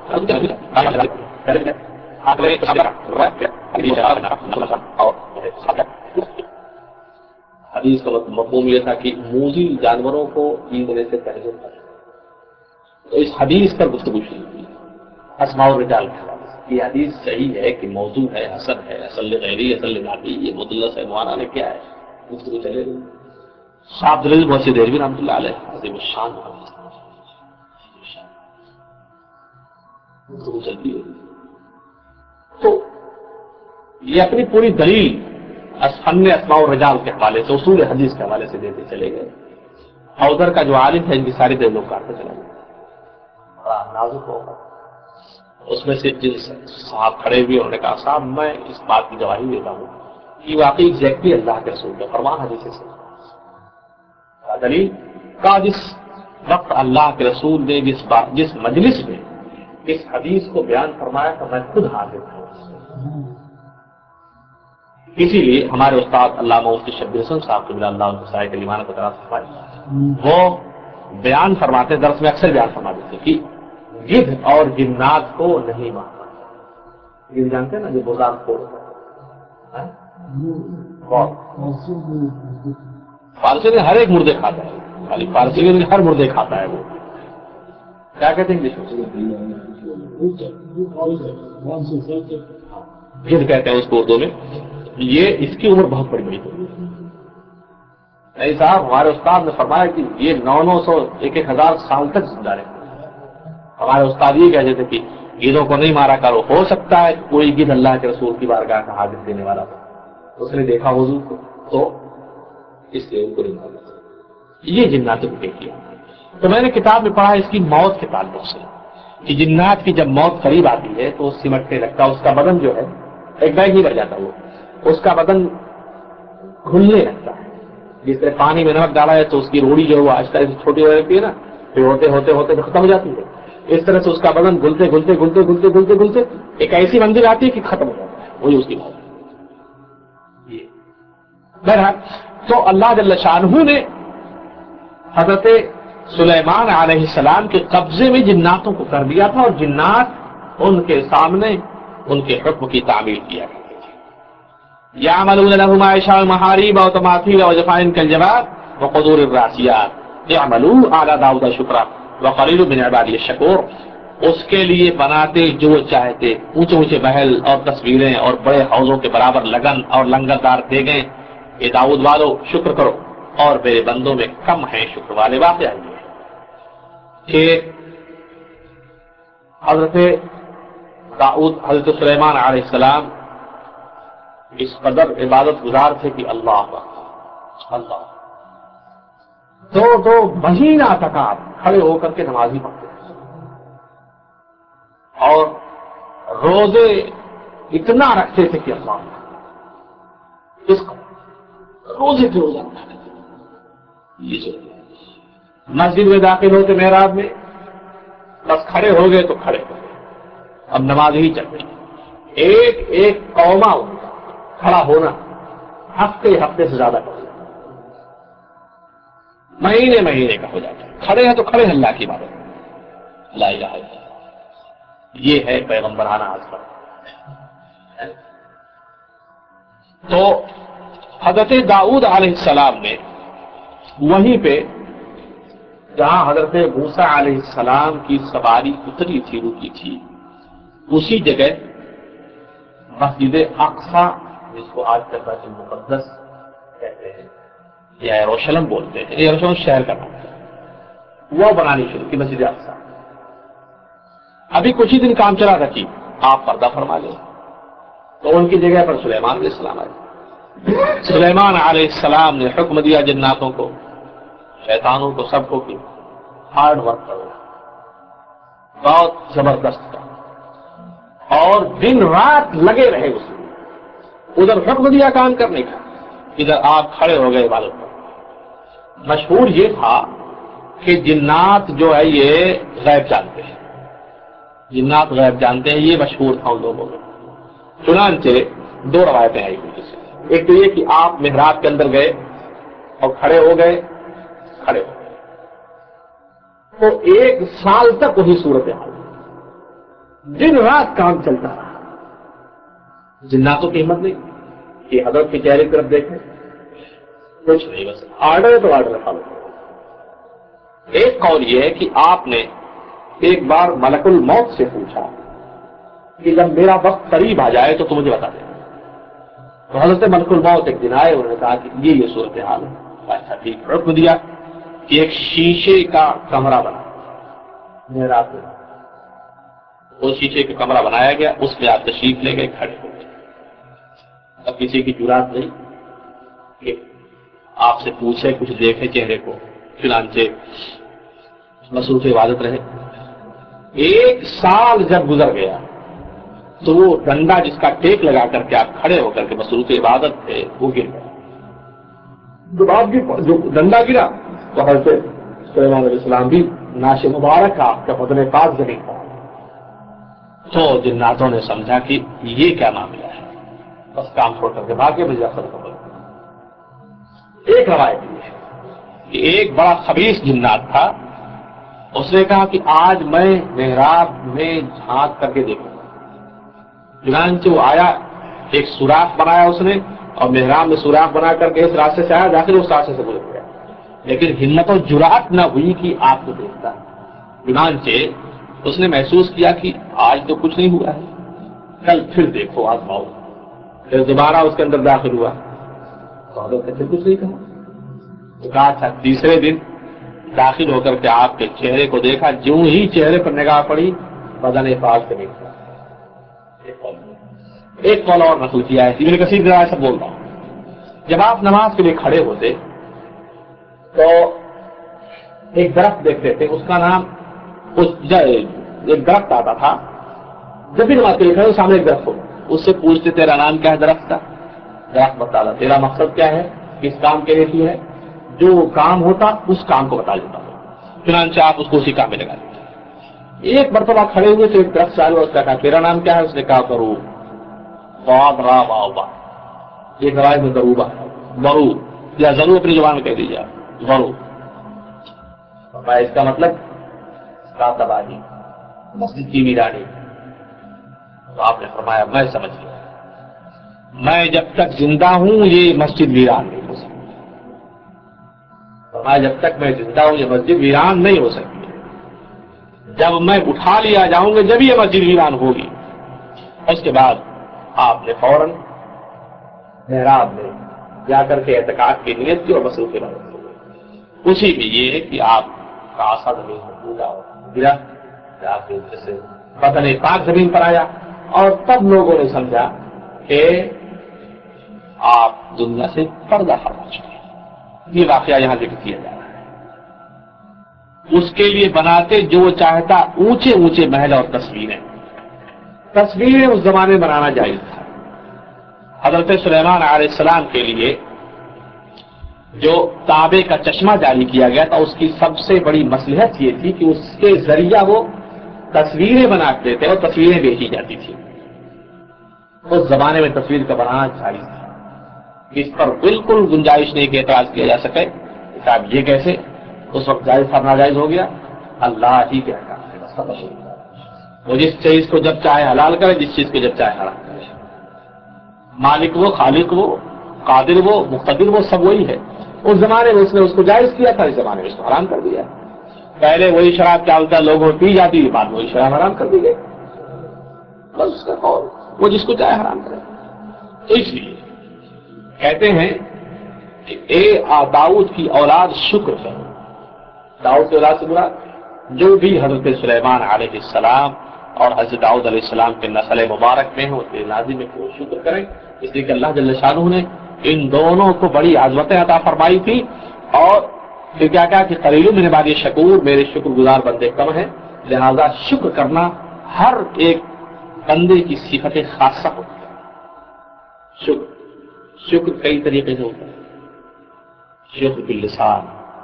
حدیث کا مفہوم یہ تھا کہ موذی جانوروں کو پینے سے پہلے تو اس حدیث پر گفتگو شروع ہوئی اسماء الرجال کے حوالے سے یہ حدیث صحیح ہے کہ موضوع ہے حسن ہے اصل غیری اصل ذاتی یہ مدلس ہے مولانا نے کیا ہے گفتگو چلے گئی شاہ عبد العزیز محمد دہلوی رحمۃ اللہ علیہ عظیم الشان گفتگو چلتی ہے تو یہ اپنی پوری دلیل فن اسماء الرجال کے حوالے سے اصول حدیث کے حوالے سے دیتے چلے گئے اور ادھر کا جو عالم ہے ان کی ساری دلیلوں کاٹتے چلا گیا بڑا نازک ہوگا اس میں سے جن صاحب کھڑے ہوئے انہوں نے کہا صاحب میں اس بات کی گواہی دیتا ہوں کہ واقعی ایگزیکٹلی اللہ کے رسول کا فرمان حدیث سے دلیل کا جس وقت اللہ کے رسول نے جس بات جس مجلس میں اس حدیث کو بیان فرمایا تو میں خود حاضر تھا اسی لیے ہمارے استاد علامہ مفتی شبیر حسن صاحب قبلہ اللہ سائے کلیمانہ کو طرف فرمائے وہ بیان فرماتے درس میں اکثر بیان فرماتے تھے کہ گدھ اور جنات کو نہیں مارنا گدھ جانتے ہیں نا جو بزرگ کو فارسی میں ہر ایک مردے کھاتا ہے خالی فارسی میں ہر مردے کھاتا ہے وہ کیا کہتے ہیں گدھ کہتے ہیں اس کو اردو میں یہ اس کی عمر بہت بڑی بڑی ہوگی. نہیں صاحب ہمارے استاد نے فرمایا کہ یہ نو نو سو ایک ایک ہزار سال تک زندہ رہے. ہمارے استاد یہ کہتے تھے کہ گیدوں کو نہیں مارا کرو، ہو سکتا ہے کوئی گید اللہ کے رسول کی بارگاہ کا حاضر دینے والا ہو، اس نے دیکھا حضور کو تو اس لیے ان کو نہیں مارا. یہ جنات کو دیکھیے. تو میں نے کتاب میں پڑھا اس کی موت کے تعلق سے کہ جنات کی جب موت قریب آتی ہے تو سمٹنے لگتا ہے، اس کا بدن جو ہے ایک بیگ ہی بڑھ جاتا ہے، وہ اس کا بدن گھلنے لگتا ہے. جس طرح پانی میں نمک ڈالا ہے تو اس کی روڑی جو ہے وہ آہستہ آہستہ چھوٹی ہو جاتی ہے نا، پھر ہوتے ہوتے ہوتے تو ختم ہو جاتی ہے. اس طرح سے اس کا بدن گھلتے گھلتے گھلتے گھلتے گھلتے گھلتے ایک ایسی منزل آتی ہے کہ ختم ہو جاتا ہے، وہی اس کی موت. یہ بہرحال تو اللہ جل شانہ نے حضرت سلیمان علیہ السلام کے قبضے میں جناتوں کو کر دیا تھا، اور جنات ان کے سامنے ان کے حکم کی تعمیل کیا کرتے تھے. یعملون له ما یشاء محاریب وتماثیل وجفان کالجواب وقدور الراسیات اعملوا آل داؤد شکرا وقلیل من عبادی الشکور. اس کے لیے بناتے جو چاہتے اونچے اونچے محل اور تصویریں اور بڑے حوضوں کے برابر لگن اور لنگردار دیگیں. یہ داؤد والو شکر کرو، اور میرے بندوں میں کم ہیں شکر والے. واقعہ یہ ہے کہ حضرت داؤد حضرت سلیمان علیہ السلام اس قدر عبادت گزار تھے کہ اللہ اللہ دو دو مہینہ تک آپ کھڑے ہو کر کے نماز ہی پڑھتے ہیں، اور روزے اتنا رکھتے تھے کہ اللہ اس کو روزے کے روزہ یہ مسجد میں داخل ہوتے محراب میں بس کھڑے ہو گئے تو کھڑے ہو گئے، اب نماز ہی چل رہی. ایک ایک قوما کھڑا ہونا ہفتے ہفتے سے زیادہ ہو جاتا، مہینے مہینے کا ہو جاتا. کھڑے ہیں تو کھڑے ہیں اللہ کی عبادت. لا الہ الا اللہ. یہ ہے پیغمبرانہ آزمائش. تو حضرت داؤد علیہ السلام نے وہیں پہ جہاں حضرت موسیٰ علیہ السلام کی سواری اتری تھی رکی تھی، اسی جگہ مسجد اقصی جس کو آج تک بیت المقدس کہتے ہیں یا یروشلم بولتے ہیں، یروشلم شہر کا نام ہے، وہ بنانی شروع کی مسجد اقصی. ابھی کچھ ہی دن کام چلا تھا کہ آپ پردہ فرما لیں، تو ان کی جگہ پر سلیمان علیہ السلام آئے. سلیمان علیہ السلام نے حکم دیا جناتوں کو، شیطانوں کو، سب کو کہ ہارڈ ورک کرو، بہت زبردست کا، اور دن رات لگے رہے اس میں. ادھر حکم دیا کام کرنے کا، ادھر آپ کھڑے ہو گئے عبادت پر. مشہور یہ تھا کہ جنات جو ہے یہ غیب جانتے ہیں، جنات غیب جانتے ہیں، یہ مشہور تھا ان لوگوں میں. چنانچہ دو روایتیں آئی ہوئی جس سے، ایک تو یہ کہ آپ محراب کے اندر گئے اور کھڑے ہو گئے کھڑے ہو گئے تو ایک سال تک وہی صورت حال، دن رات کام چلتا رہا. جناتوں کی ہمت نہیں کہ حضرت کے چہرے کی طرف دیکھیں، کچھ نہیں، بس آرڈر ہے تو آرڈر فالو کرو. ایک قول یہ ہے کہ آپ نے ایک بار ملک الموت سے پوچھا کہ جب میرا وقت قریب آ جائے تو تم مجھے بتا دیں. تو حضرت ملک الموت ایک دن آئے، انہوں نے کہا کہ یہ یہ صورتحال ہے. اچھا ٹھیک، حکم دیا کہ ایک شیشے کا کمرہ بنا محراب میں. وہ شیشے کا کمرہ بنایا گیا، اس میں آپ تشریف لے گئے، کھڑے ہو گئے. اب کسی کی جرات نہیں کہ آپ سے پوچھے، کچھ دیکھے چہرے کو، چنانچہ مصروف عبادت رہے. ایک سال جب گزر گیا تو وہ ڈنڈا جس کا ٹیک لگا کر کے آپ کھڑے ہو کر کے مصروف عبادت تھے وہ گر گیا. جب آپ کی جو ڈنڈا گرا تو حضرت سلیمان علیہ السلام بھی ناش مبارک آپ کا بدن پاک زمین پر. تو جناتوں نے سمجھا کہ یہ کیا معاملہ ہے، بس کام چھوڑ کر کے بھاگے. مجھے اثر خبر. ایک روایت یہ ہے کہ ایک بڑا خبیث جنات تھا، اس نے کہا کہ آج میں محراب میں جھانک کر کے دیکھوں گا. چنانچہ وہ آیا، ایک سوراخ بنایا اس نے، اور محراب میں سوراخ بنا کر کے اس راستے سے آیا، داخل اس راستے سے گزر گیا. لیکن ہمت و جرات نہ ہوئی کہ آپ کو دیکھتا. چنانچہ اس نے محسوس کیا کہ آج تو کچھ نہیں ہوا ہے، کل پھر دیکھو آزماؤ. پھر دوبارہ اس کے اندر داخل ہوا تو حضرت نے پھر کچھ نہیں کہا. کہا اچھا تیسرے دن داخل ہو کر کے آپ کے چہرے کو دیکھا, جو ہی چہرے پر نگاہ پڑی بدن پاک سے نکلا. ایک قول اور نقل کیا ہے, ابن کثیر کی رائے سے بول رہا ہوں, جب آپ نماز کے لیے کھڑے ہوتے تو ایک درخت دیکھتے تھے, اس کا نام اس ایک درخت آتا تھا, جب بھی نماز کے لیے کھڑے سامنے ایک درخت ہو, اس سے پوچھتے تیرا نام کیا ہے درخت کا, درخت بتاتا تیرا مقصد کیا ہے, کس کام کے لیے کی ہے, جو کام ہوتا اس کام کو بتا دیتا. چنانچہ آپ اس کو اسی کام میں لگا دیتے. ایک مرتبہ کھڑے ہوئے تو ایک درخت چالو, اس کا کہا تیرا نام کیا ہے, اس نے کہا کرو با, ایک روایت میں دروبا برو, یا ضرور اپنی زبان میں کہہ دیجیے برو. اس کا مطلب کا تباہی, مسجد کی ویرانی. تو آپ نے فرمایا میں سمجھ گیا, میں جب تک زندہ ہوں یہ مسجد ویران نہیں ہو سکتی. فرمایا جب تک میں زندہ ہوں یہ مسجد ویران نہیں ہو سکتی. جب میں اٹھا لیا جاؤں گا جب یہ مسجد ویران ہوگی. اس کے بعد آپ نے فوراً محراب میں جا کر کے اعتکاف کی نیت کی اور مصروف عبادت کی. اسی میں یہ ہے کہ آپ کا آسا زمین میں ٹوٹا اور گرا, آپ کے جیسے بدن پاک زمین پر آیا, اور تب لوگوں نے سمجھا کہ آپ دنیا سے پردہ فرما چکے. یہ واقعہ یہاں ذکر کیا جا رہا ہے. اس کے لیے بناتے جو وہ چاہتا اونچے اونچے محل اور تصویریں. تصویریں اس زمانے میں بنانا جائز تھا. حضرت سلیمان علیہ السلام کے لیے جو کعبے کا چشمہ جاری کیا گیا تھا, اس کی سب سے بڑی مصلحت یہ تھی کہ اس کے ذریعہ وہ تصویریں بناتے تھے اور تصویریں بیچی جاتی تھی. اس زمانے میں تصویر کا بنانا جائز تھا. اس پر بالکل گنجائش نہیں کہ اعتراض کیا جا سکے صاحب یہ کیسے, اس وقت جائز تھا ناجائز ہو گیا, اللہ ہی کے احکام ہے. بس وہ جس چیز کو جب چاہے حلال کرے, جس چیز کو جب چاہے حرام کرے. مالک وہ, خالق وہ, قادر وہ, مقتدر وہ, سب وہی ہے. اس زمانے میں اس نے اس کو جائز کیا تھا, اس زمانے میں اس کو حرام کر دیا. پہلے وہی شراب چلتا لوگوں میں پی جاتی, بعد میں وہی شراب حرام کر دی گئی. بس اس کا قول, وہ جس کو چاہے حرام کرے. تو اس لیے کہتے ہیں کہ اے داؤد کی اولاد شکر کرو. داؤد کی اولاد سے مراد جو بھی حضرت سلیمان علیہ السلام اور حضرت داؤد علیہ السلام کے نسل مبارک میں ہیں, اس کے لازم ہے کہ وہ شکر کریں. اس لیے کہ اللہ جل شانہ نے ان دونوں کو بڑی عظمتیں عطا فرمائی تھی, اور پھر کیا کہا کہ قلیل من عبادی الشکور, میرے شکر گزار بندے کم ہیں. لہذا شکر کرنا ہر ایک بندے کی صفت خاصہ ہوتی ہے. شکر شکر کئی طریقے سے ہوتا ہے. شکر باللسان,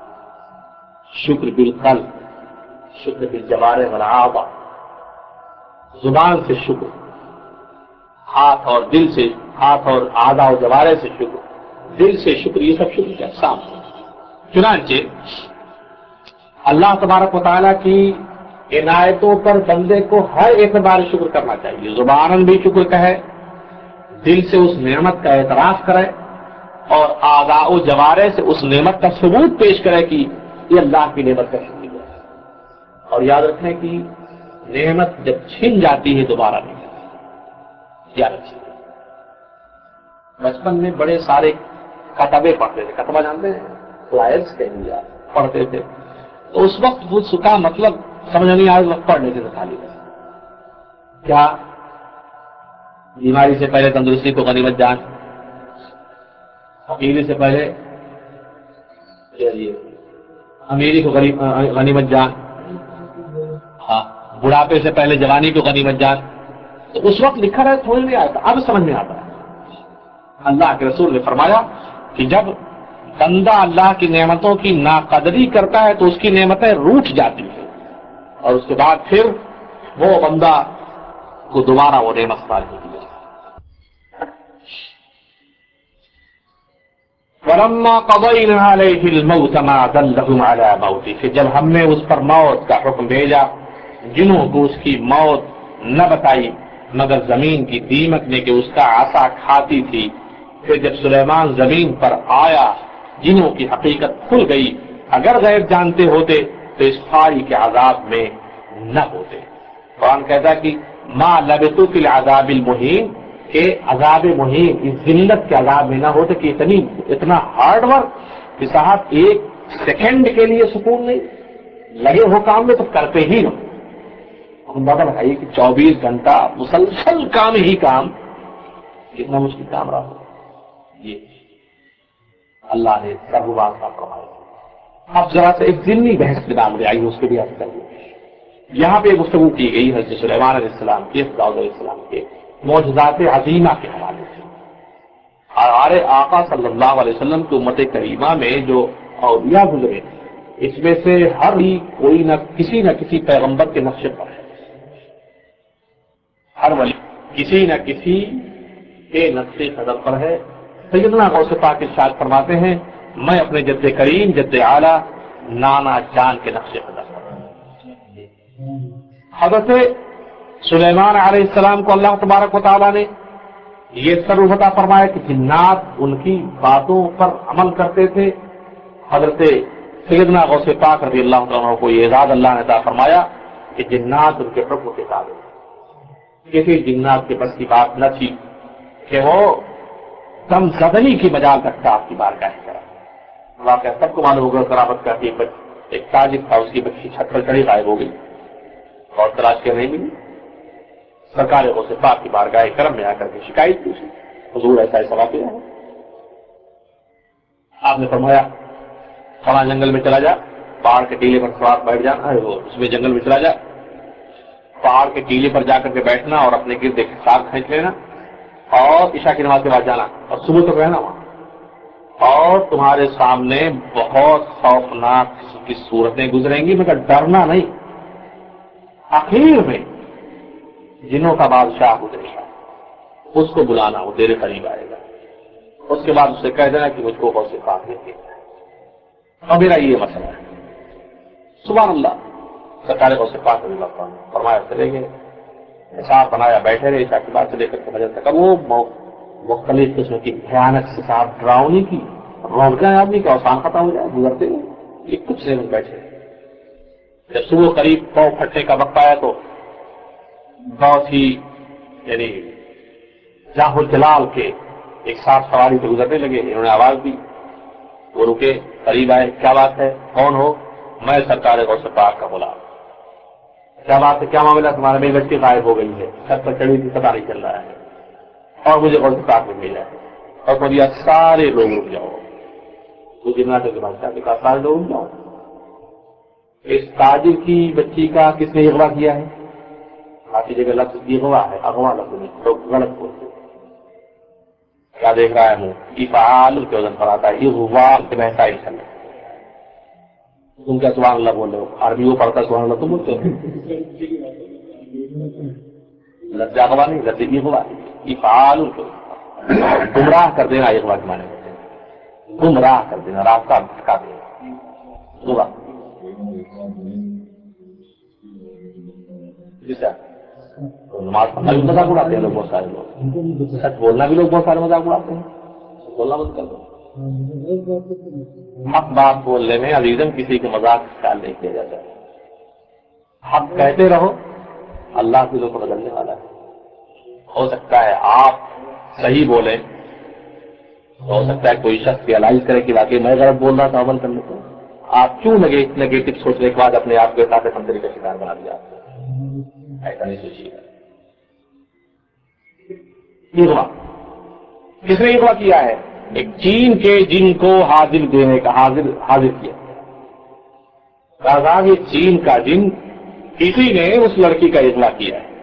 شکر بالقلب, شکر بالجوارح والاعضاء, زبان سے شکر, ہاتھ اور دل سے, ہاتھ اور اعضاء و جوارح سے شکر, دل سے شکر, یہ سب شکر کے اقسام ہیں. چنانچہ اللہ تبارک و تعالیٰ کی عنایتوں پر بندے کو ہر اعتبار شکر کرنا چاہیے. زباناً بھی شکر کہے, دل سے اس نعمت کا اعتراف کرے, اور اعضاء و جوارح سے اس نعمت کا ثبوت پیش کرے کہ یہ اللہ کی نعمت کا شکریہ ہے. اور یاد رکھیں کہ نعمت جب چھن جاتی ہے دوبارہ نہیں ملتی. یاد رکھیں, بچپن میں بڑے سارے کتبے پڑھتے تھے. کتبہ جانتے ہیں, فلائرز کہیں گے, پڑھتے تھے. تو اس وقت وہ اس کا مطلب سمجھ نہیں آیا, اس وقت پڑھ لیتے تھے خالی بس. کیا بیماری سے پہلے تندرستی کو غنیمت جان, فقیری سے پہلے امیری کو غنیمت جان, ہاں بڑھاپے سے پہلے جوانی کو غنیمت جان. تو اس وقت لکھا رہا سمجھ نہیں آتا, اب سمجھ میں آتا ہے. اللہ کے رسول نے فرمایا کہ جب بندہ اللہ کی نعمتوں کی ناقدری کرتا ہے تو اس کی نعمتیں روٹھ جاتی ہیں, اور اس کے بعد پھر وہ بندہ کو دوبارہ وہ نعمت صالح کی جاتی ہے. وَلَمَّا قَضَيْنَا عَلَيْهِ الْمَوْتَ مَا دَلَّهُمْ عَلَى مَوْتِهِ, کہ جب ہم نے اس پر موت کا حکم بھیجا, جنوں کو اس کی موت نہ بتائی مگر زمین کی دیمک نے کہ اس کا عصا کھاتی تھی. پھر جب سلیمان زمین پر آیا, جنوں کی حقیقت کھل گئی. اگر غیب جانتے ہوتے تو اس ساری کے عذاب میں نہ ہوتے. قرآن کہتا کہ ما لبثوا فی العذاب المہین, کہ عذاب مہین اس ذلت کے عذاب میں نہ ہوتے کہ اتنی اتنا ہارڈ ورک کہ صاحب ایک سیکنڈ کے لیے سکون نہیں، لگے ہو کام میں تو کرتے ہی رہو۔ ہم بابا بھائی کہ چوبیس گھنٹہ مسلسل کام ہی کام، کتنا مشکل کام رہا ہو۔ یہ اللہ نے سب واسطہ فرمایا۔ اب ذرا سے ایک ضمنی بحث دماغ میں آئی، اس کو بھی عرض کر دوں۔ یہاں پہ گفتگو کی گئی حضرت سلیمان علیہ السلام کے، داؤد علیہ السلام کے معجزات عظیمہ کے حوالے سے۔ ہمارے آقا صلی اللہ علیہ وسلم کی امت کریمہ میں جو اولیاء گزرے، اس میں سے ہر ہی کوئی نہ کسی نہ کسی پیغمبر کے نقش پر ہے، ہر ولی کسی نہ کسی کے نقش قدم پر ہے۔ سیدنا غوث پاک ارشاد فرماتے ہیں میں اپنے جد کریم جد اعلیٰ نانا جان کے نقش قدم پر ہوں۔ حضرت سلیمان علیہ السلام کو اللہ تبارک و تعالیٰ نے یہ ضرور عطا فرمایا کہ جنات ان کی باتوں پر عمل کرتے تھے۔ حضرت سیدنا غوث پاک رضی اللہ عنہ کو یہ اعزاز اللہ نے عطا فرمایا کہ جنات ان کے حکم کے تابع تھے۔ کسی جنات کے بس کی بات نہ تھی کہ وہ دم زدنی کی مجال رکھتا آپ کی بارگاہ کرا۔ واقعہ سب کو معلوم ہوگا، قرابت کا کہ ایک تاجر تھا، اس کی بچی چھت پر چڑھی غائب ہو گئی اور تلاش کر نہیں ملی۔ سرکار غوث پاک کی بارگاہ کرم میں آ کر کے شکایت پوچھی، حضور ایسا ایسا واقعہ ہے۔ آپ نے فرمایا فلاں جنگل میں چلا جا، پہاڑ کے ٹیلے پر سوار بیٹھ جانا، اس میں جنگل میں چلا جا، پہاڑ کے ٹیلے پر جا کر کے بیٹھنا اور اپنے گرد ایک سار کھینچ لینا اور عشاء کی نماز کے بعد جانا اور صبح تک رہنا وہاں، اور تمہارے سامنے بہت خوفناک قسم کی صورتیں گزریں گی مگر ڈرنا نہیں۔ آخر میں جنوں کا بادشاہ گزرے گا، اس کو بلانا، وہ تیرے قریب آئے گا، اس کے بعد اسے کہہ دینا کہ مجھ کو غوث پاک نے کیا اور میرا یہ مسئلہ ہے۔ سبحان اللہ، سرکار غوث پاک رضی اللہ عنہ فرمایا چلے گئے، حساب بنایا، بیٹھے رہے عشاء کے بعد سے لے کر فجر تک۔ اب وہ مختلف قسم کی بھیانک حساب ڈراؤنی کی روک جائے آدمی کا اوسان ختم ہو جائے، گزرتے ہوئے یہ کچھ سے بیٹھے۔ جب صبح قریب پاؤں پھٹنے کا وقت آیا تو بہت ہی یعنی جاہ جلال کے ایک ساتھ سواری سے گزرنے لگے، انہوں نے آواز دی، وہ رکے، قریب آئے، کیا بات ہے، کون ہو؟ میں سرکار غوث پاک کا غلام۔ کیا بات ہے، کیا معاملہ؟ تمہارے میری بچی غائب ہو گئی ہے، چھت پر چڑھی تھی، پتہ نہیں چل رہا ہے اور مجھے غوث پاک نے بھیجا ہے اور بولیا سارے لوگ رک جاؤ۔ وہ جنات کے بادشاہ کے پاس سارے لوگ رک جاؤ، اس تاجر کی بچی کا کس نے اغوا کیا ہے؟ باقی جگہ لفظ اغوا ہے، اغوا لفظ نہیں، لوگ غلط بولتے۔ کیا دیکھ رہا ہے منہ؟ افعال کے وزن پر آتا ہے، اغوا سے بہتا ہے انشاءاللہ۔ تم کیا سبحان اللہ بول رہے ہو؟ عربی وہ پڑھتا سبحان اللہ تم بولتے ہو؟ لفظ اغوا نہیں، لفظ اغوا، افعال کے گمراہ کر دینا، اغوا کے معنی ہوتے ہیں گمراہ کر دینا، راستہ بھٹکا دینا، گمراہ۔ جیسا نماز پڑھنا بھی مذاق اڑاتے ہیں لوگ، بہت سارے لوگ سچ بولنا بھی لوگ بہت سارے مذاق اڑاتے ہیں، بولنا بند کر دو۔ حق بات بولنے میں عزیزم کسی کے مذاق خیال نہیں کیا جاتا ہے، حق کہتے رہو، اللہ دلوں کو بدلنے والا ہے۔ ہو سکتا ہے آپ صحیح بولیں، ہو سکتا ہے کوئی شخص ریئلائز کرے کہ واقعی میں غلط بول رہا تھا، عمل کر لیتا ہوں۔ آپ کیوں لگے نیگیٹو سوچنے کے بعد اپنے آپ کو ساتھ سمندری کا شکار بنا دیا؟ ایسا نہیں سوچیے گا۔ اغوا کس نے اغوا کیا ہے؟ ایک چین کے جن کو حاضر دینے کا حاضر حاضر کیا راز یہ چین کا جن، کسی نے اس لڑکی کا اغوا کیا ہے۔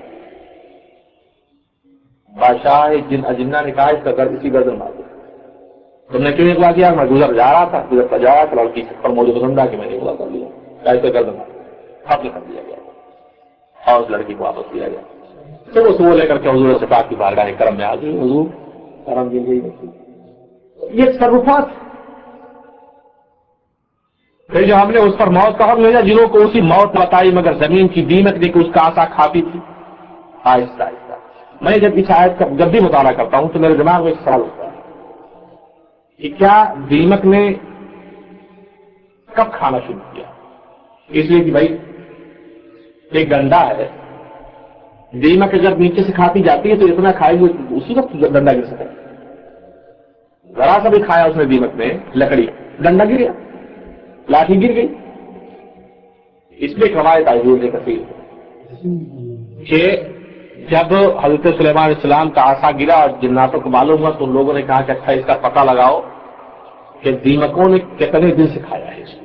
بادشاہ جن اجنہ نے کہا اس کا گھر اسی گردن مار دیا۔ تم نے کیوں اغوا کیا؟ میں گزر جا رہا تھا، گزرتا جا رہا تھا، لڑکی پر مجھے پسند آ کہ میں نے اغوا کر لیا، اس کا گردن مار دیا، قتل کر دیا گیا اور اس لڑکی کو واپس دیا گیا۔ تو وہ صبح لے کر کے حضور سے پاک کی بارگاہ کرم میں حاضر، حضور کرم مل گئی بچی۔ یہ تصرفات پھر جو ہم نے اس پر موت کا حکم دیا، جنہوں کو اسی موت بتائی مگر زمین کی دیمک نے کہ اس کا آسا کھاتی تھی۔ آہستہ آہستہ میں جب اس آیت کا جب بھی مطالعہ کرتا ہوں تو میرے دماغ میں ایک سوال ہوتا ہے کہ کیا دیمک نے کب کھانا شروع کیا؟ اس لیے کہ بھائی ایک گنڈا ہے، दीमक जब नीचे से खाती जाती है तो इतना खाएगी उसी वक्त डंडा गिर सकता है। जरा सा भी खाया उसने दीमक ने लकड़ी, डंडा गिर गया, लाठी गिर गई। इसमें कवायद आजूर कसीर कि जब हजरत सुलेमान अलैहिस्सलाम का आसा गिरा और जिन्नातों को मालूम हुआ तो उन लोगों ने कहा कि अच्छा इसका पता लगाओ कि दीमकों ने कितने दिन से खाया है इसको।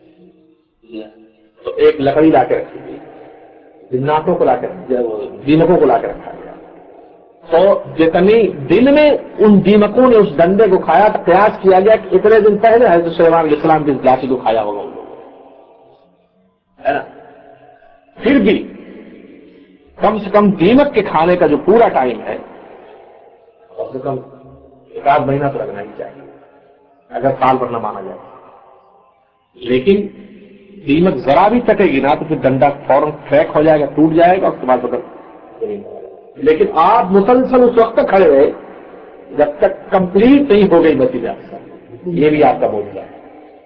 तो एक लकड़ी लाके रखी गई, जिन्नातों को लाकर, दीमकों को लाकर रखा गया। तो जितनी दिन में उन दीमकों ने उस डंडे को खाया तो प्रयास किया गया कि इतने दिन पहले हजरत सुलेमान अलैहिस्सलाम की लाठी को खाया होगा उन लोगों ने, है ना। फिर भी कम से कम दीमक के खाने का जो पूरा टाइम है कम से कम एक आध महीना तो लगना ही चाहिए, अगर साल भर न माना जाए। लेकिन दीमक जरा भी कटेगी ना तो फिर डंडा फौरन क्रैक हो जाएगा, टूट जाएगा, उसके बाद बदल जमीन पर आ जाएगा। लेकिन आप मुसलसल उस वक्त तक खड़े रहे जब तक कंप्लीट नहीं हो गई नतीजा। ये भी आपका मौजूदा है,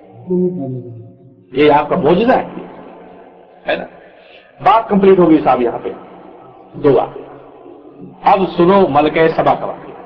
ये आपका मौजूदा है, है ना। बात कंप्लीट होगी साहब। यहाँ पे दो वाक़या। अब सुनो मलके सबा का वाक़या।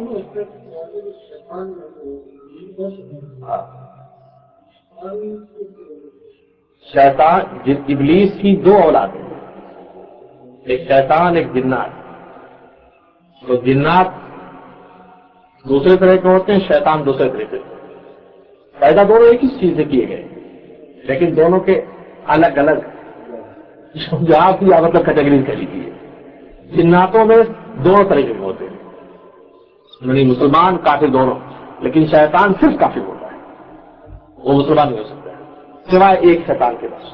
शैतान इब्लीस की दो औलादें, एक शैतान एक जिन्नात। तो जिन्नात दूसरे तरह के होते हैं, शैतान दूसरे तरीके से। पैदा दोनों एक ही चीज से किए गए, लेकिन दोनों के अलग अलग जो आप या मतलब कैटेगरी कह लीजिए। जिन्नातों में दोनों तरीके के होते हैं, यानी मुसलमान काफिर दोनों, लेकिन शैतान सिर्फ काफिर होता है, वो मुसलमान नहीं हो सकता है सिवाय एक शैतान के बस,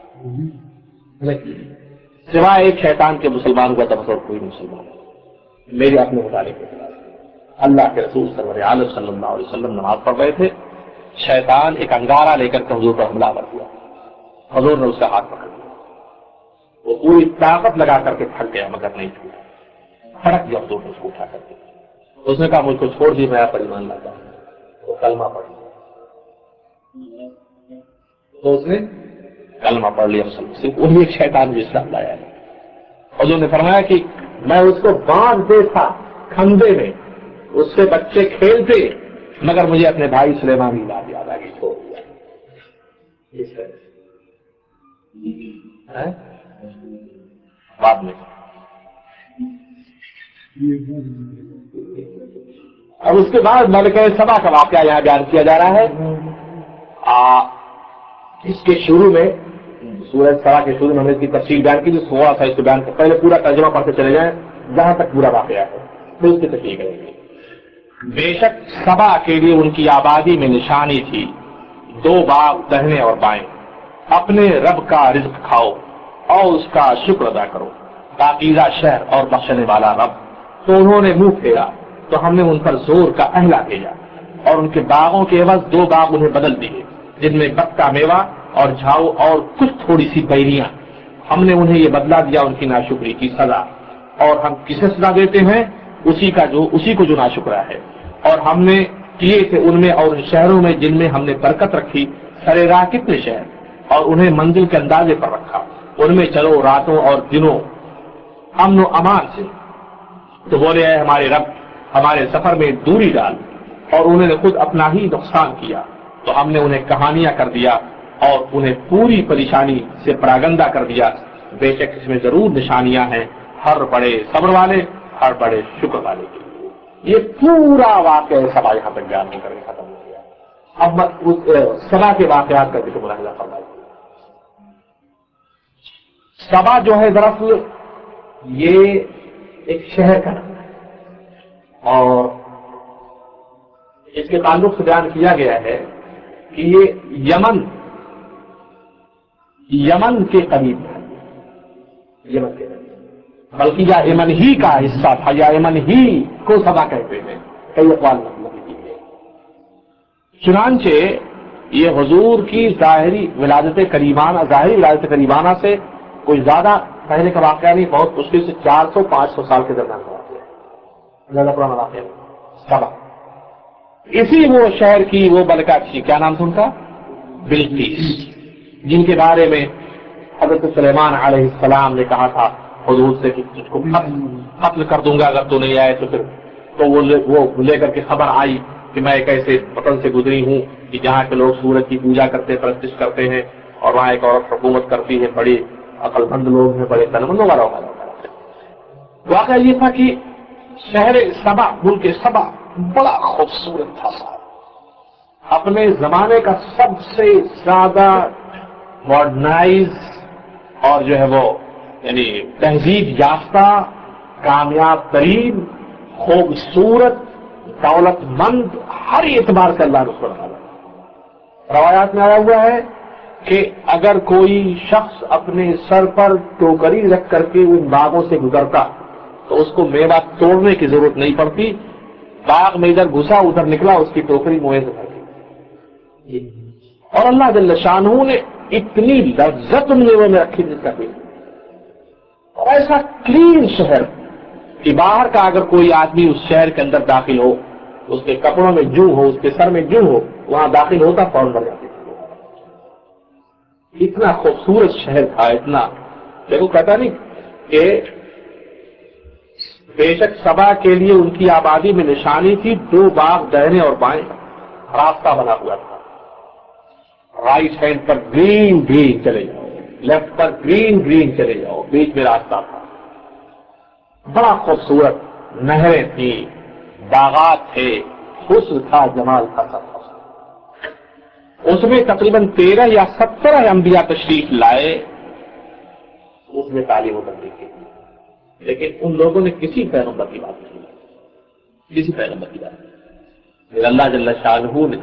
सिवाय एक शैतान के मुसलमान हुआ तब और कोई मुसलमान है। मेरे अपने मुतालिक अल्लाह के रसूल सरवर आलम सल्लल्लाहु अलैहि वसल्लम नमाज पढ़ रहे थे, शैतान एक अंगारा लेकर के हुजूर पर हमला कर दिया। हुजूर ने उसका हाथ पकड़ लिया, वो पूरी ताकत लगा करके थक गया मगर नहीं छूटा, फड़क गया हुजूर ने उसको उठा करके। उसने कहा मुझको छोड़ दी, मैं पर ईमान लाता हूं, वो कलमा पढ़ लिया। तो उसने कलमा पढ़ लिया, सिर्फ वही एक शैतान भी इस्लाम लाया है। हुजूर ने फरमाया कि मैं उसको बांध देता खंदे में, उससे बच्चे खेलते, मगर मुझे अपने भाई सुलेमान की बात याद आ गई, छोड़ दिया। इस तरह है बाद में। अब उसके बाद मलके सबा का वाकया यहाँ बयान किया जा रहा है। आ, इसके शुरू में सूरज सबा के शुरू में हमने इसकी तफसील बयान की, थोड़ा सा इसको बयान कर, पहले पूरा तर्जुमा पढ़ते चले जाएं जहां तक पूरा वाकया है, फिर उसकी तफसील करेंगे। बेशक सबा के लिए उनकी आबादी में निशानी थी, दो बाग दाहिने और बाएं। अपने रब का रिज्क खाओ और उसका शुक्र अदा करो, पाकीज़ा शहर और बख्शने वाला रब। तो उन्होंने मुंह फेरा तो हमने उन पर जोर का अहला भेजा और उनके बागों के एवज दो बाग उन्हें बदल दिए, जिनमें बक का मेवा और झाऊ और कुछ थोड़ी सी बैरियां। हमने उन्हें ये बदला दिया उनकी नाशुक्री की सजा, और हम किसे सजा देते हैं? उसी का जो उसी को जो नाशुक्रा है। और हमने किए थे उनमें और उन शहरों में जिनमें हमने बरकत रखी, सरेराह कितने शहर, और उन्हें मंजिल के अंदाजे पर रखा, उनमें चलो रातों और दिनों अमन अमान से। तो बोले है हमारे रब, हमारे सफर में दूरी डाल, और उन्होंने खुद अपना ही नुकसान किया, तो हमने उन्हें कहानियां कर दिया और उन्हें पूरी परेशानी से परागंदा कर दिया। बेशक इसमें जरूर निशानियां हैं हर बड़े सब्र वाले, हर बड़े शुक्र वाले के लिए। ये पूरा वाकया सभा यहां तक बयान नहीं करके खत्म हो गया। अब उस सभा के वाकयात का जिक्र मुलाहिजा फरमाइए। सभा जो है दरअसल ये एक शहर का नाम है, और इसके ताल्लुक से बयान किया गया है कि ये यमन यमन के करीब है, यमन के करीब, बल्कि या यमन ही का हिस्सा था, या यमन ही को सभा कहते हैं, कई अक़वाल मतलब की गई। चुनांचे ये हुजूर की जाहिरी विलादत करीमाना जाहिरी विलादत करीमाना से कोई ज्यादा पहले का वाकया नहीं, बहुत मुश्किल से चार सौ पांच सौ साल के दरमियान का वाकया है, ज्यादा पुराना वाकया नहीं। सबा इसी वो शहर की वो मलका थी, क्या नाम था उनका? बिल्कीस, जिनके बारे में हज़रत सुलेमान अलैहिस्सलाम ने कहा था حدود سے کہ تجھ کو قتل کر دوں گا اگر تو نہیں آئے تو پھر تو وہ لے, وہ لے کر کے خبر آئی کہ میں ایک ایسے وطن سے گزری ہوں کہ جہاں کے لوگ سورج کی پوجا کرتے پرستش کرتے ہیں اور وہاں ایک عورت حکومت کرتی ہے, بڑی عقل مند لوگ ہیں, بڑے تنمند وغیرہ وغیرہ. واقعہ یہ تھا کہ شہر سبا, ملک سبا بڑا خوبصورت تھا صاحب, اپنے زمانے کا سب سے زیادہ ماڈرنائز اور جو ہے وہ یعنی تہذیب یافتہ, کامیاب ترین, خوبصورت, دولت مند, ہر اعتبار سے اللہ نے اس کو ڈالا. روایات میں آیا ہوا ہے کہ اگر کوئی شخص اپنے سر پر ٹوکری رکھ کر کے ان باغوں سے گزرتا تو اس کو میوہ توڑنے کی ضرورت نہیں پڑتی, باغ میں ادھر گھسا ادھر نکلا, اس کی ٹوکری موئے سے بھر گئی. اور اللہ جل شانہ نے اتنی لذت ان میووں میں رکھی جس کا کوئی, اور ایسا کلین شہر کہ باہر کا اگر کوئی آدمی اس شہر کے اندر داخل ہو, اس کے کپڑوں میں جو ہو, اس کے سر میں جو ہو, وہاں داخل ہوتا فوراً مر جاتی. اتنا خوبصورت شہر تھا, اتنا. دیکھو کہتا نہیں کہ بے شک سبا کے لیے ان کی آبادی میں نشانی تھی, دو باغ دہنے اور بائیں, راستہ بنا ہوا تھا. رائٹ ہینڈ پر گرین گرین چلے جاؤ, لیفٹ پر گرین گرین چلے جاؤ, بیچ میں راستہ تھا. بڑا خوبصورت نہریں تھیں, باغات تھے, حسن تھا, جمال تھا, سب تھا. اس میں تقریباً تیرہ یا سترہ انبیاء تشریف لائے, اس میں تعلیم و تربیت کی, لیکن ان لوگوں نے کسی پیغمبر کی بات نہیں کی, کسی پیغمبر کی بات نہیں. پھر اللہ جل شانہ نے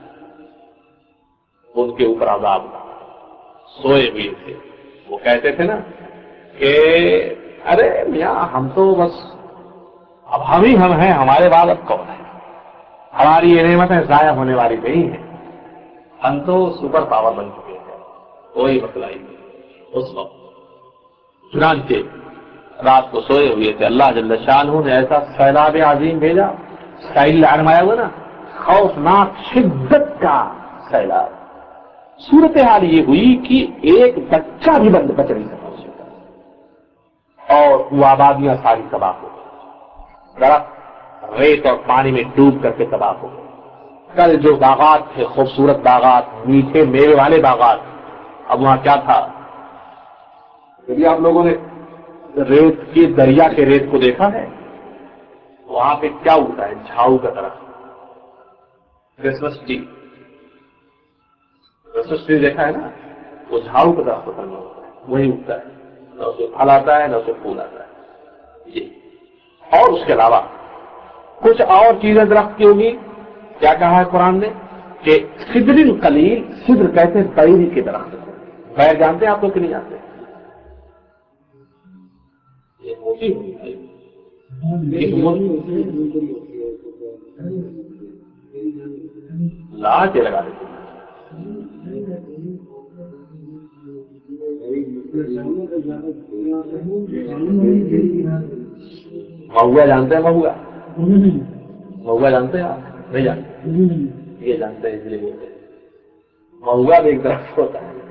ان کے اوپر عذاب ڈالا. سوئے ہوئے تھے, وہ کہتے تھے نا کہ ارے میاں ہم تو بس اب ہم ہی ہم ہیں, ہمارے بعد اب کون ہے, ہماری یہ نعمتیں ضائع ہونے والی نہیں ہیں, ہم تو سپر پاور بن چکے ہیں, کوئی مسئلہ ہی نہیں. اس وقت چنانچہ رات کو سوئے ہوئے تھے, اللہ جل شانہ نے ایسا سیلاب عظیم بھیجا, سائل آیا ہوا نا, خوفناک شدت کا سیلاب. صورتحال یہ ہوئی کہ ایک بچہ بھی بند بچ نہیں سکا اس کا, اور وہ آبادیاں ساری تباہ ہو گئی, درخت ریت اور پانی میں ڈوب کر کے تباہ ہو گئے. کل جو باغات تھے, خوبصورت باغات, میٹھے میوے والے باغات, اب وہاں کیا تھا؟ کبھی آپ لوگوں نے ریت کے دریا کے ریت کو دیکھا ہے؟ وہاں پہ کیا اگتا ہے؟ جھاؤ کا درخت, کرسمس ٹری, کرسمس ٹری دیکھا ہے نا, وہ جھاؤ کا درخت ہوتا ہے, وہی اگتا ہے, نہ اسے پھل آتا ہے نہ اسے پھول آتا ہے. جی. اور اس کے علاوہ کچھ اور چیزیں درخت کی ہوگی. کیا کہا ہے قرآن نے کہ سدر قلیل, سدر کہتے ہیں بیری کے درخت کو. بیر جانتے ہیں آپ لوگ کہ نہیں جانتے؟ یہ موٹی ہوئی لا کے لگا دیتے ہیں. مہوا جانتے ہیں؟ مہوا مہوا جانتے ہیں آپ؟ نہیں جانتے؟ یہ جانتے ہیں اس لیے بولتے ہیں. مہوا بھی ایک درخت ہوتا ہے.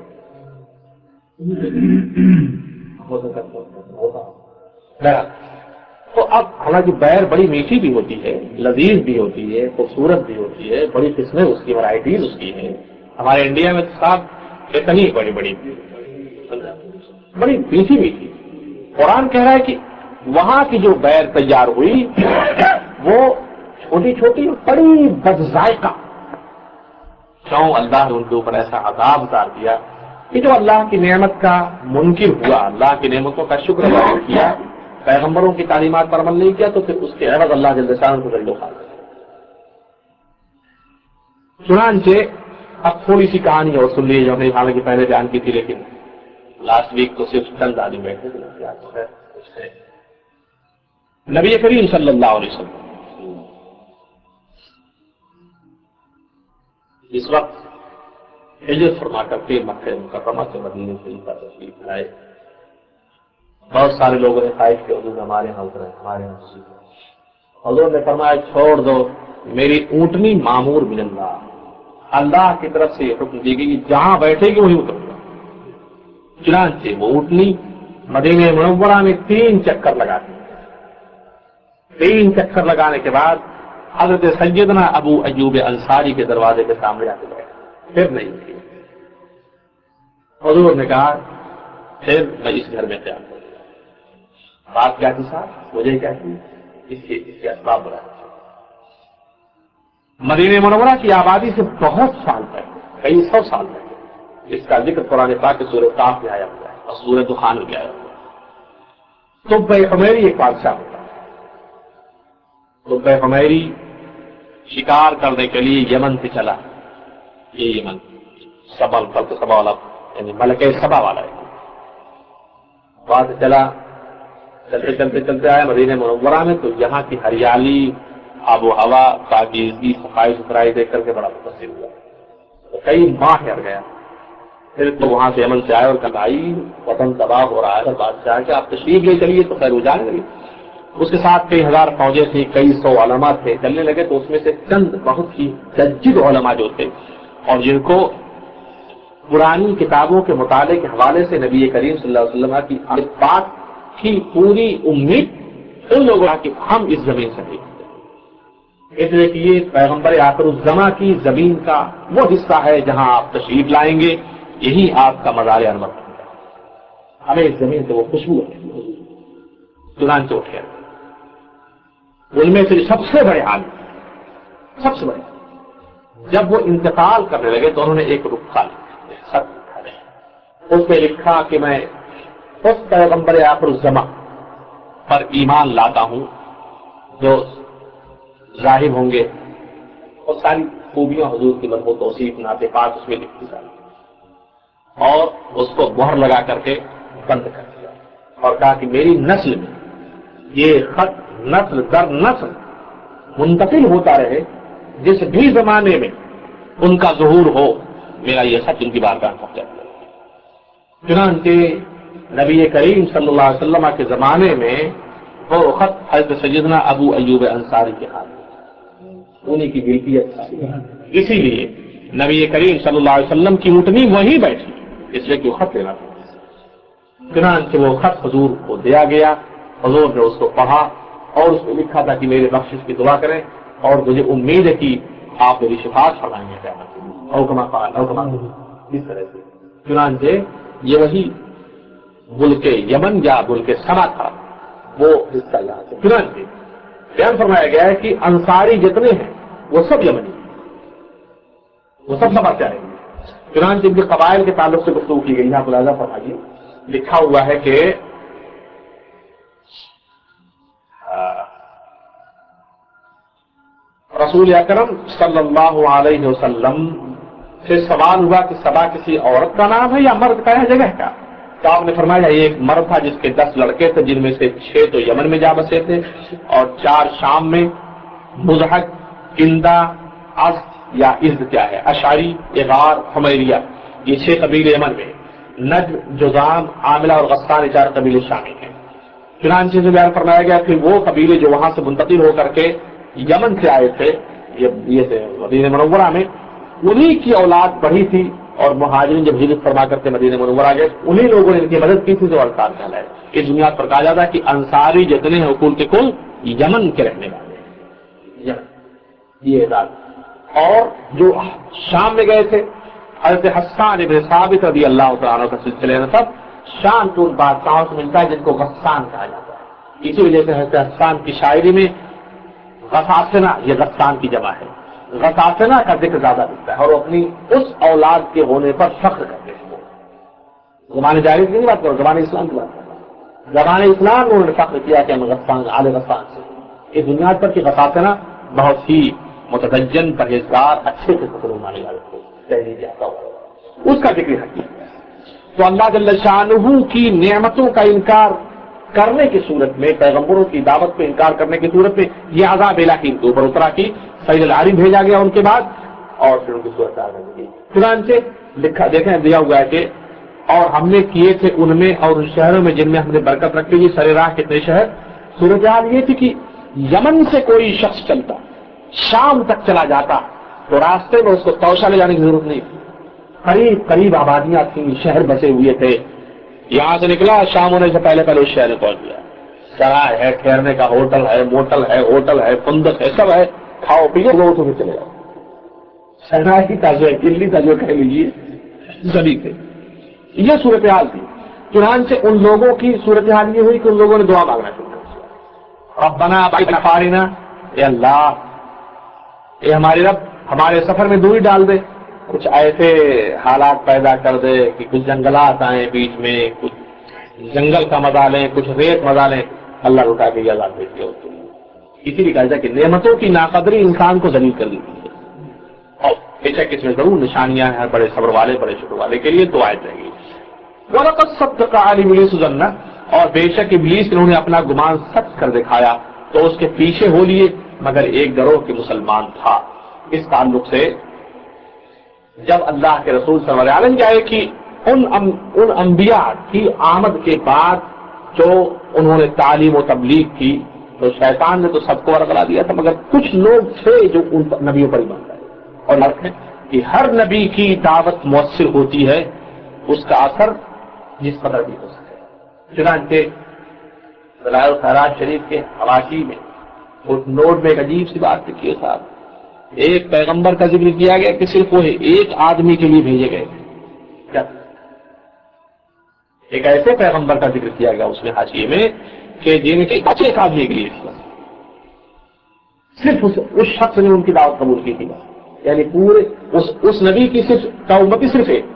تو اب حالانکہ بیر بڑی میٹھی بھی ہوتی ہے, لذیذ بھی ہوتی ہے, خوبصورت بھی ہوتی ہے, بڑی قسمیں اس کی, ورائٹیز اس کی ہیں. ہمارے انڈیا میں تو صاحب اتنی بڑی بڑی بڑی میٹھی میٹھی. قرآن کہہ رہا ہے کہ وہاں کی جو بیر تیار ہوئی وہ چھوٹی چھوٹی بڑی بد ذائقہ. کیوں اللہ نے ان کے اوپر ایسا عذاب اتار دیا کہ جو اللہ کی نعمت کا منکر ہوا, اللہ کی نعمتوں کا شکر ادا نہیں کیا, پیغمبروں کی تعلیمات پر عمل نہیں کیا, تو پھر اس کے عوض اللہ جل شانہ کو ذلیل و خوار. چنانچہ اب تھوڑی سی کہانی اور سن لیجیے, جو ہم نے حالانکہ پہلے بیان کی تھی, لیکن لاسٹ ویک تو صرف چند آدمی بیٹھے تھے. نبی کریم صلی اللہ علیہ وسلم اس وقت ہجرت فرما کر کے مکہ مکرمہ سے مدینہ شریف تشریف لائے. بہت سارے لوگوں نے خواہش کی حضور ہمارے یہاں اترے, ہمارے یہاں تشریف لائے. حضور نے فرمایا چھوڑ دو, میری اونٹنی مامور من اللہ, اللہ کی طرف سے یہ حکم دی گئی جہاں بیٹھے گی وہیں اتروں گا. چنانچہ وہ اونٹنی مدینہ منورہ میں تین چکر لگاتے ہیں. تین چکر لگانے کے بعد حضرت سیدنا ابو ایوب انصاری کے دروازے کے سامنے جا کے بیٹھے, پھر نہیں کی. حضور نے کہا پھر میں اس گھر میں قیام کروں. بات کیا تھی صاحب, مجھے کیا تھی, اس کے اس کے اسباب بڑھا. مدینہ منورہ کی آبادی سے بہت سال پہلے, کئی سو سال پہلے اس کا ذکر قرآن پاک کے سورہ قاف میں آیا ہوا ہے اور سورہ دخان میں آیا ہوا ہے. طب حمیری ایک بادشاہ ہوتا ہے. طب حمیری شکار کرنے کے لیے یمن سے چلا. یہ یمن سبا بلکہ سبا والا یعنی ملکہ سبا والا ہے. وہاں سے چلا, چلتے چلتے چلتے آیا مدینہ منورہ میں, تو یہاں کی ہریالی, آب و ہوا, پاکیزگی, صفائی ستھرائی دیکھ کر کے بڑا متاثر ہوا. کئی ماہ ٹھہر گیا. پھر تو وہاں سے یمن سے آئے اور کہا بھائی وطن تباہ ہو رہا ہے, بادشاہ کہ آپ تشریف لے چلیے, تو خیر وہ جانے لگے. اس کے ساتھ کئی ہزار فوجیں تھیں, کئی سو علماء تھے. چلنے لگے تو اس میں سے چند بہت ہی سجد علماء جو تھے اور جن کو پرانی کتابوں کے مطالعے کے حوالے سے نبی کریم صلی اللہ علیہ وسلم کی بات کی پوری امید ان لوگوں کہ ہم اس زمین سے نہیں, اس لیے کہ یہ پیغمبر آخر الزماں کی زمین کا وہ حصہ ہے جہاں آپ تشریف لائیں گے, یہی آپ کا مزار انور بنے گا. ہمیں اس زمین سے وہ خوشبو ہے. چنانچہ اٹھ گئے. ان میں سے سب سے بڑے عالم, سب سے بڑے, جب وہ انتقال کرنے لگے تو انہوں نے ایک رخا لکھا, اس پہ لکھا کہ میں اس پیغمبر آخر الزماں پر ایمان لاتا ہوں جو ظاہر ہوں گے, اور ساری خوبیاں حضور کی مرحوم توصیف نعت پاک اس میں لکھی جائے, اور اس کو مہر لگا کر کے بند کر دیا اور کہا کہ میری نسل میں یہ خط نسل در نسل منتقل ہوتا رہے, جس بھی زمانے میں ان کا ظہور ہو میرا یہ خط ان کی بارگاہ پہنچا دیا. چنانچہ نبی کریم صلی اللہ علیہ وسلم کے زمانے میں وہ خط حضرت سیدنا ابو ایوب انصاری کے ہاتھ انہیں کی ملکیت تھا. اسی لیے نبی کریم صلی اللہ علیہ وسلم کی اونٹنی وہیں بیٹھی, اس لیے کہ وہ خط لینا تھا. چنانچہ وہ خط حضور کو دیا گیا. حضور نے اس کو پڑھا اور اس میں لکھا تھا کہ میرے بخشش کی دعا کریں اور مجھے امید ہے کہ آپ میری شفاعت فرمائیں گے قیامت کے دن, او کما قال او کما اس طرح سے. چنانچہ یہ وہی ملک یمن یا ملک سما تھا, وہ حصہ یہاں سے. چنانچہ بیان فرمایا گیا ہے کہ انصاری جتنے ہیں وہ سب یمنی, وہ سب سمجھ جائیں گے. چنانچہ ان کے قبائل کے تعلق سے گفتگو کی گئی ہے. آپ ملاحظہ فرمائیے, لکھا ہوا ہے کہ رسول اکرم صلی اللہ علیہ وسلم سے سوال ہوا کہ سبا کسی عورت کا نام ہے یا مرد کا ہے, جگہ کا؟ تو آپ نے فرمایا یہ ایک مرد تھا جس کے دس لڑکے تھے, جن میں سے چھ تو یمن میں جا بسے تھے اور چار شام میں, مزحق, کندہ, از یا عزد کیا ہے, اشعری, اغار, حمیریہ, یہ چھ قبیلے یمن میں, نجم, جذام, عاملہ اور غسان چار قبیلے شامل ہیں. چنانچہ سے بیان فرمایا گیا کہ وہ قبیلے جو وہاں سے منتقل ہو کر کے یمن سے آئے تھے یہ تھے مدینہ منورہ میں, انہی کی اولاد بڑھی تھی اور مہاجرین جب ہجرت فرما کرتے مدینہ منورہ گئے انہی لوگوں نے ان کی مدد کی تھی جو انصار کہلائے. اس بنیاد پر کہا جاتا ہے کہ انصاری جتنے ہیں کل کے کل یمن کے رہنے والے ہیں. یہ اعداد. اور جو شام میں گئے تھے حضرت حسان ابن ثابت رضی اللہ تعالیٰ کا سلسلے میں سب شام کے ان بادشاہوں سے ملتا ہے جن کو غسان کہا جاتا ہے. اسی وجہ سے حضرت حسان کی شاعری میں غساسنہ یہ غسان کی جمع ہے, غساسنہ کا ذکر زیادہ ملتا ہے اور اپنی اس اولاد کے ہونے پر فخر کرتے ہیں. زمانے جاہلیت کی نہیں بات کرو, زمانے اسلام کی بات کرو. زمانے اسلام میں انہوں نے فخر کیا کہ ہم غسان آل غسان سے. اس بنیاد پر کہ غساسنہ بہت ہی متدین, پرہیزگار, اچھے قسم کے لوگ مانے جاتے تھے, اس کا ذکر ہے. تو اللہ جل شانہ کی نعمتوں کا انکار کرنے کی صورت میں, پیغمبروں کی دعوت کو انکار کرنے کی صورت میں یہ عذاب الہی کے اوپر اترا کی سید العارف بھیجا گیا ان کے بعد اور پھر ان کی صورت کار کر دی گئی. چنانچہ لکھا دیکھیں دیا ہوا ہے کہ اور ہم نے کیے تھے ان میں اور ان شہروں میں جن میں ہم نے برکت رکھی تھی سر راہ کتنے شہر. صورتحال یہ تھی کہ یمن سے کوئی شخص چلتا شام تک چلا جاتا تو راستے میں اس کو توشہ لے جانے کی ضرورت نہیں تھی. قریب قریب آبادیاں تھیں, شہر بسے ہوئے تھے, یہاں سے نکلا شام ہونے سے پہلے پہلے اس شہر میں پہنچ گیا. سرائے ہے, ٹھہرنے کا ہوٹل ہے, موٹل ہے, ہوٹل ہے, فندق ہے, سب ہے, کھاؤ پیو لوگوں سے چلے جاؤ. صحرائی کا جو ہے, دلی کا جو کہہ لیجیے سبھی تھے. یہ صورتحال تھی. چنانچہ ان لوگوں کی صورتحال یہ ہوئی کہ ان لوگوں نے دعا مانگنا شروع کر دیا. ربنا بائنا فارنا, اے اللہ, اے ہمارے رب, ہمارے سفر میں دوری ڈال دے, کچھ ایسے حالات پیدا کر دے کہ کچھ جنگلات آئیں بیچ میں, کچھ جنگل کا مزہ لیں, کچھ ریت مزہ لیں. اللہ رکا کے یہ عذاب بھیج دیا. اسی لیے کہا جائے کہ نعمتوں کی ناقدری انسان کو ذلیل کر دیتی ہے. اور بے شک اس میں ضرور نشانیاں ہیں بڑے صبر والے, بڑے شکر والے کے لیے. تو آیت رہے گی وَلَقَدْ صَدَّقَ ابلیس الظَّنَّ, اور بے شک ابلیس نے انہیں اپنا گمان سچ کر دکھایا تو اس کے پیچھے ہو لیے, مگر ایک گروہ کے مسلمان تھا. اس تعلق سے جب اللہ کے رسول صلی اللہ علیہ وسلم جائے کہ ان ام ان انبیاء کی آمد کے بعد جو انہوں نے تعلیم و تبلیغ کی, تو شیطان نے تو سب کو ورگلا دیا تھا, مگر کچھ لوگ تھے جو ان نبیوں پر ایمان لائے. اور فرق ہے کہ ہر نبی کی دعوت مؤثر ہوتی ہے, اس کا اثر جس قدر بھی ہو سکے. چنانچہ دلائل الخیرات شریف کے حواشی میں اس نوٹ میں ایک عجیب سی بات لکھی ہے صاحب. ایک پیغمبر کا ذکر کیا گیا کہ صرف وہ ایک آدمی کے لیے بھیجے گئے. کیا ایک ایسے پیغمبر کا ذکر کیا گیا اس میں حاشیے میں کہ جن کے ایک آدمی کے لیے تھی, صرف اس, اس شخص نے ان کی دعوت قبول کی تھی. یعنی پورے اس, اس نبی کی صرف کا امتی صرف ایک.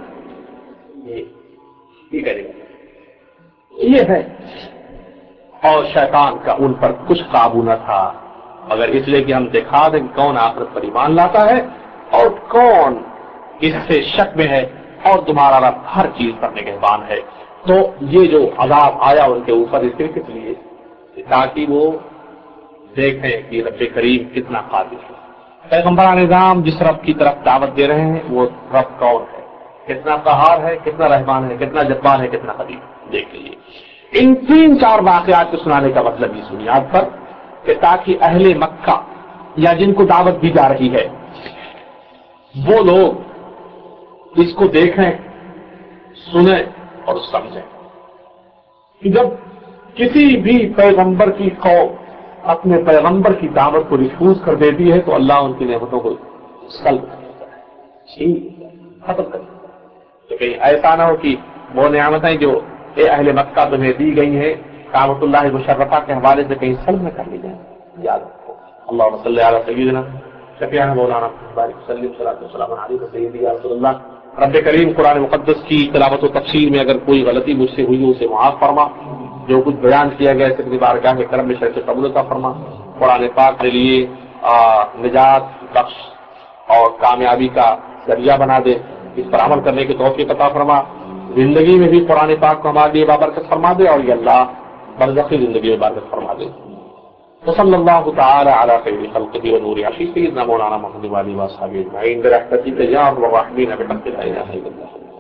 یہ ہے. اور شیطان کا ان پر کچھ قابو نہ تھا, مگر اس لیے کہ ہم دکھا دیں کہ کون آخرت پر ایمان لاتا ہے اور کون اس سے شک میں ہے, اور تمہارا رب ہر چیز پر نگہبان ہے. تو یہ جو عذاب آیا ان کے اوپر اس لیے لیے تاکہ وہ دیکھیں کہ رب کریم کتنا قادر ہے. پیغمبران نظام جس رب کی طرف دعوت دے رہے ہیں وہ رب کون ہے, کتنا قہار ہے, کتنا رحمان ہے, کتنا جبار ہے, کتنا قدیر. دیکھ لیجیے ان تین چار واقعات کو سنانے کا مطلب اس بنیاد پر کہ تاکہ اہل مکہ یا جن کو دعوت دی جا رہی ہے وہ لوگ اس کو دیکھیں, سنیں اور سمجھیں. جب کسی بھی پیغمبر کی قوم اپنے پیغمبر کی دعوت کو ریفیوز کر دیتی ہے تو اللہ ان کی نعمتوں کو سلب کر دیتا ہے, ختم کر دیتا ہے. تو کہیں ایسا نہ ہو کہ وہ نعمتیں جو اے اہل مکہ تمہیں دی گئی ہیں کعبۃ اللہ مشرفہ کے حوالے سے کہیں سلب نہ کر لی جائیں. یاد رکھو. اللہم صلی علی سیدنا شفیعنا مولانا بارک وسلم صلاۃ والسلام علیہ سیدی یا رسول اللہ. رب کریم قرآن مقدس کی تلاوت و تفسیر میں اگر کوئی غلطی مجھ سے ہوئی اسے معاف فرما. جو کچھ بیان کیا گیا ہے بارگاہ کے کرم میں شرف قبول عطا فرما. قرآن پاک کے لیے نجات بخش اور کامیابی کا ذریعہ بنا دے, اس پر عمل کرنے کی توفیق عطا فرما. زندگی میں بھی قرآن پاک کو ہمارے لیے بابرکت فرما دے, اور یہ اللہ برزخی زندگی میں بابرکت فرما دے. وصلی اللہ تعالی علی خیر خلقہ و نور عرشہ سیدنا مولانا محمد و آلہ و اصحابہ اجمعین برحمتک یا ارحم الراحمین بحق لا الہ الا اللہ.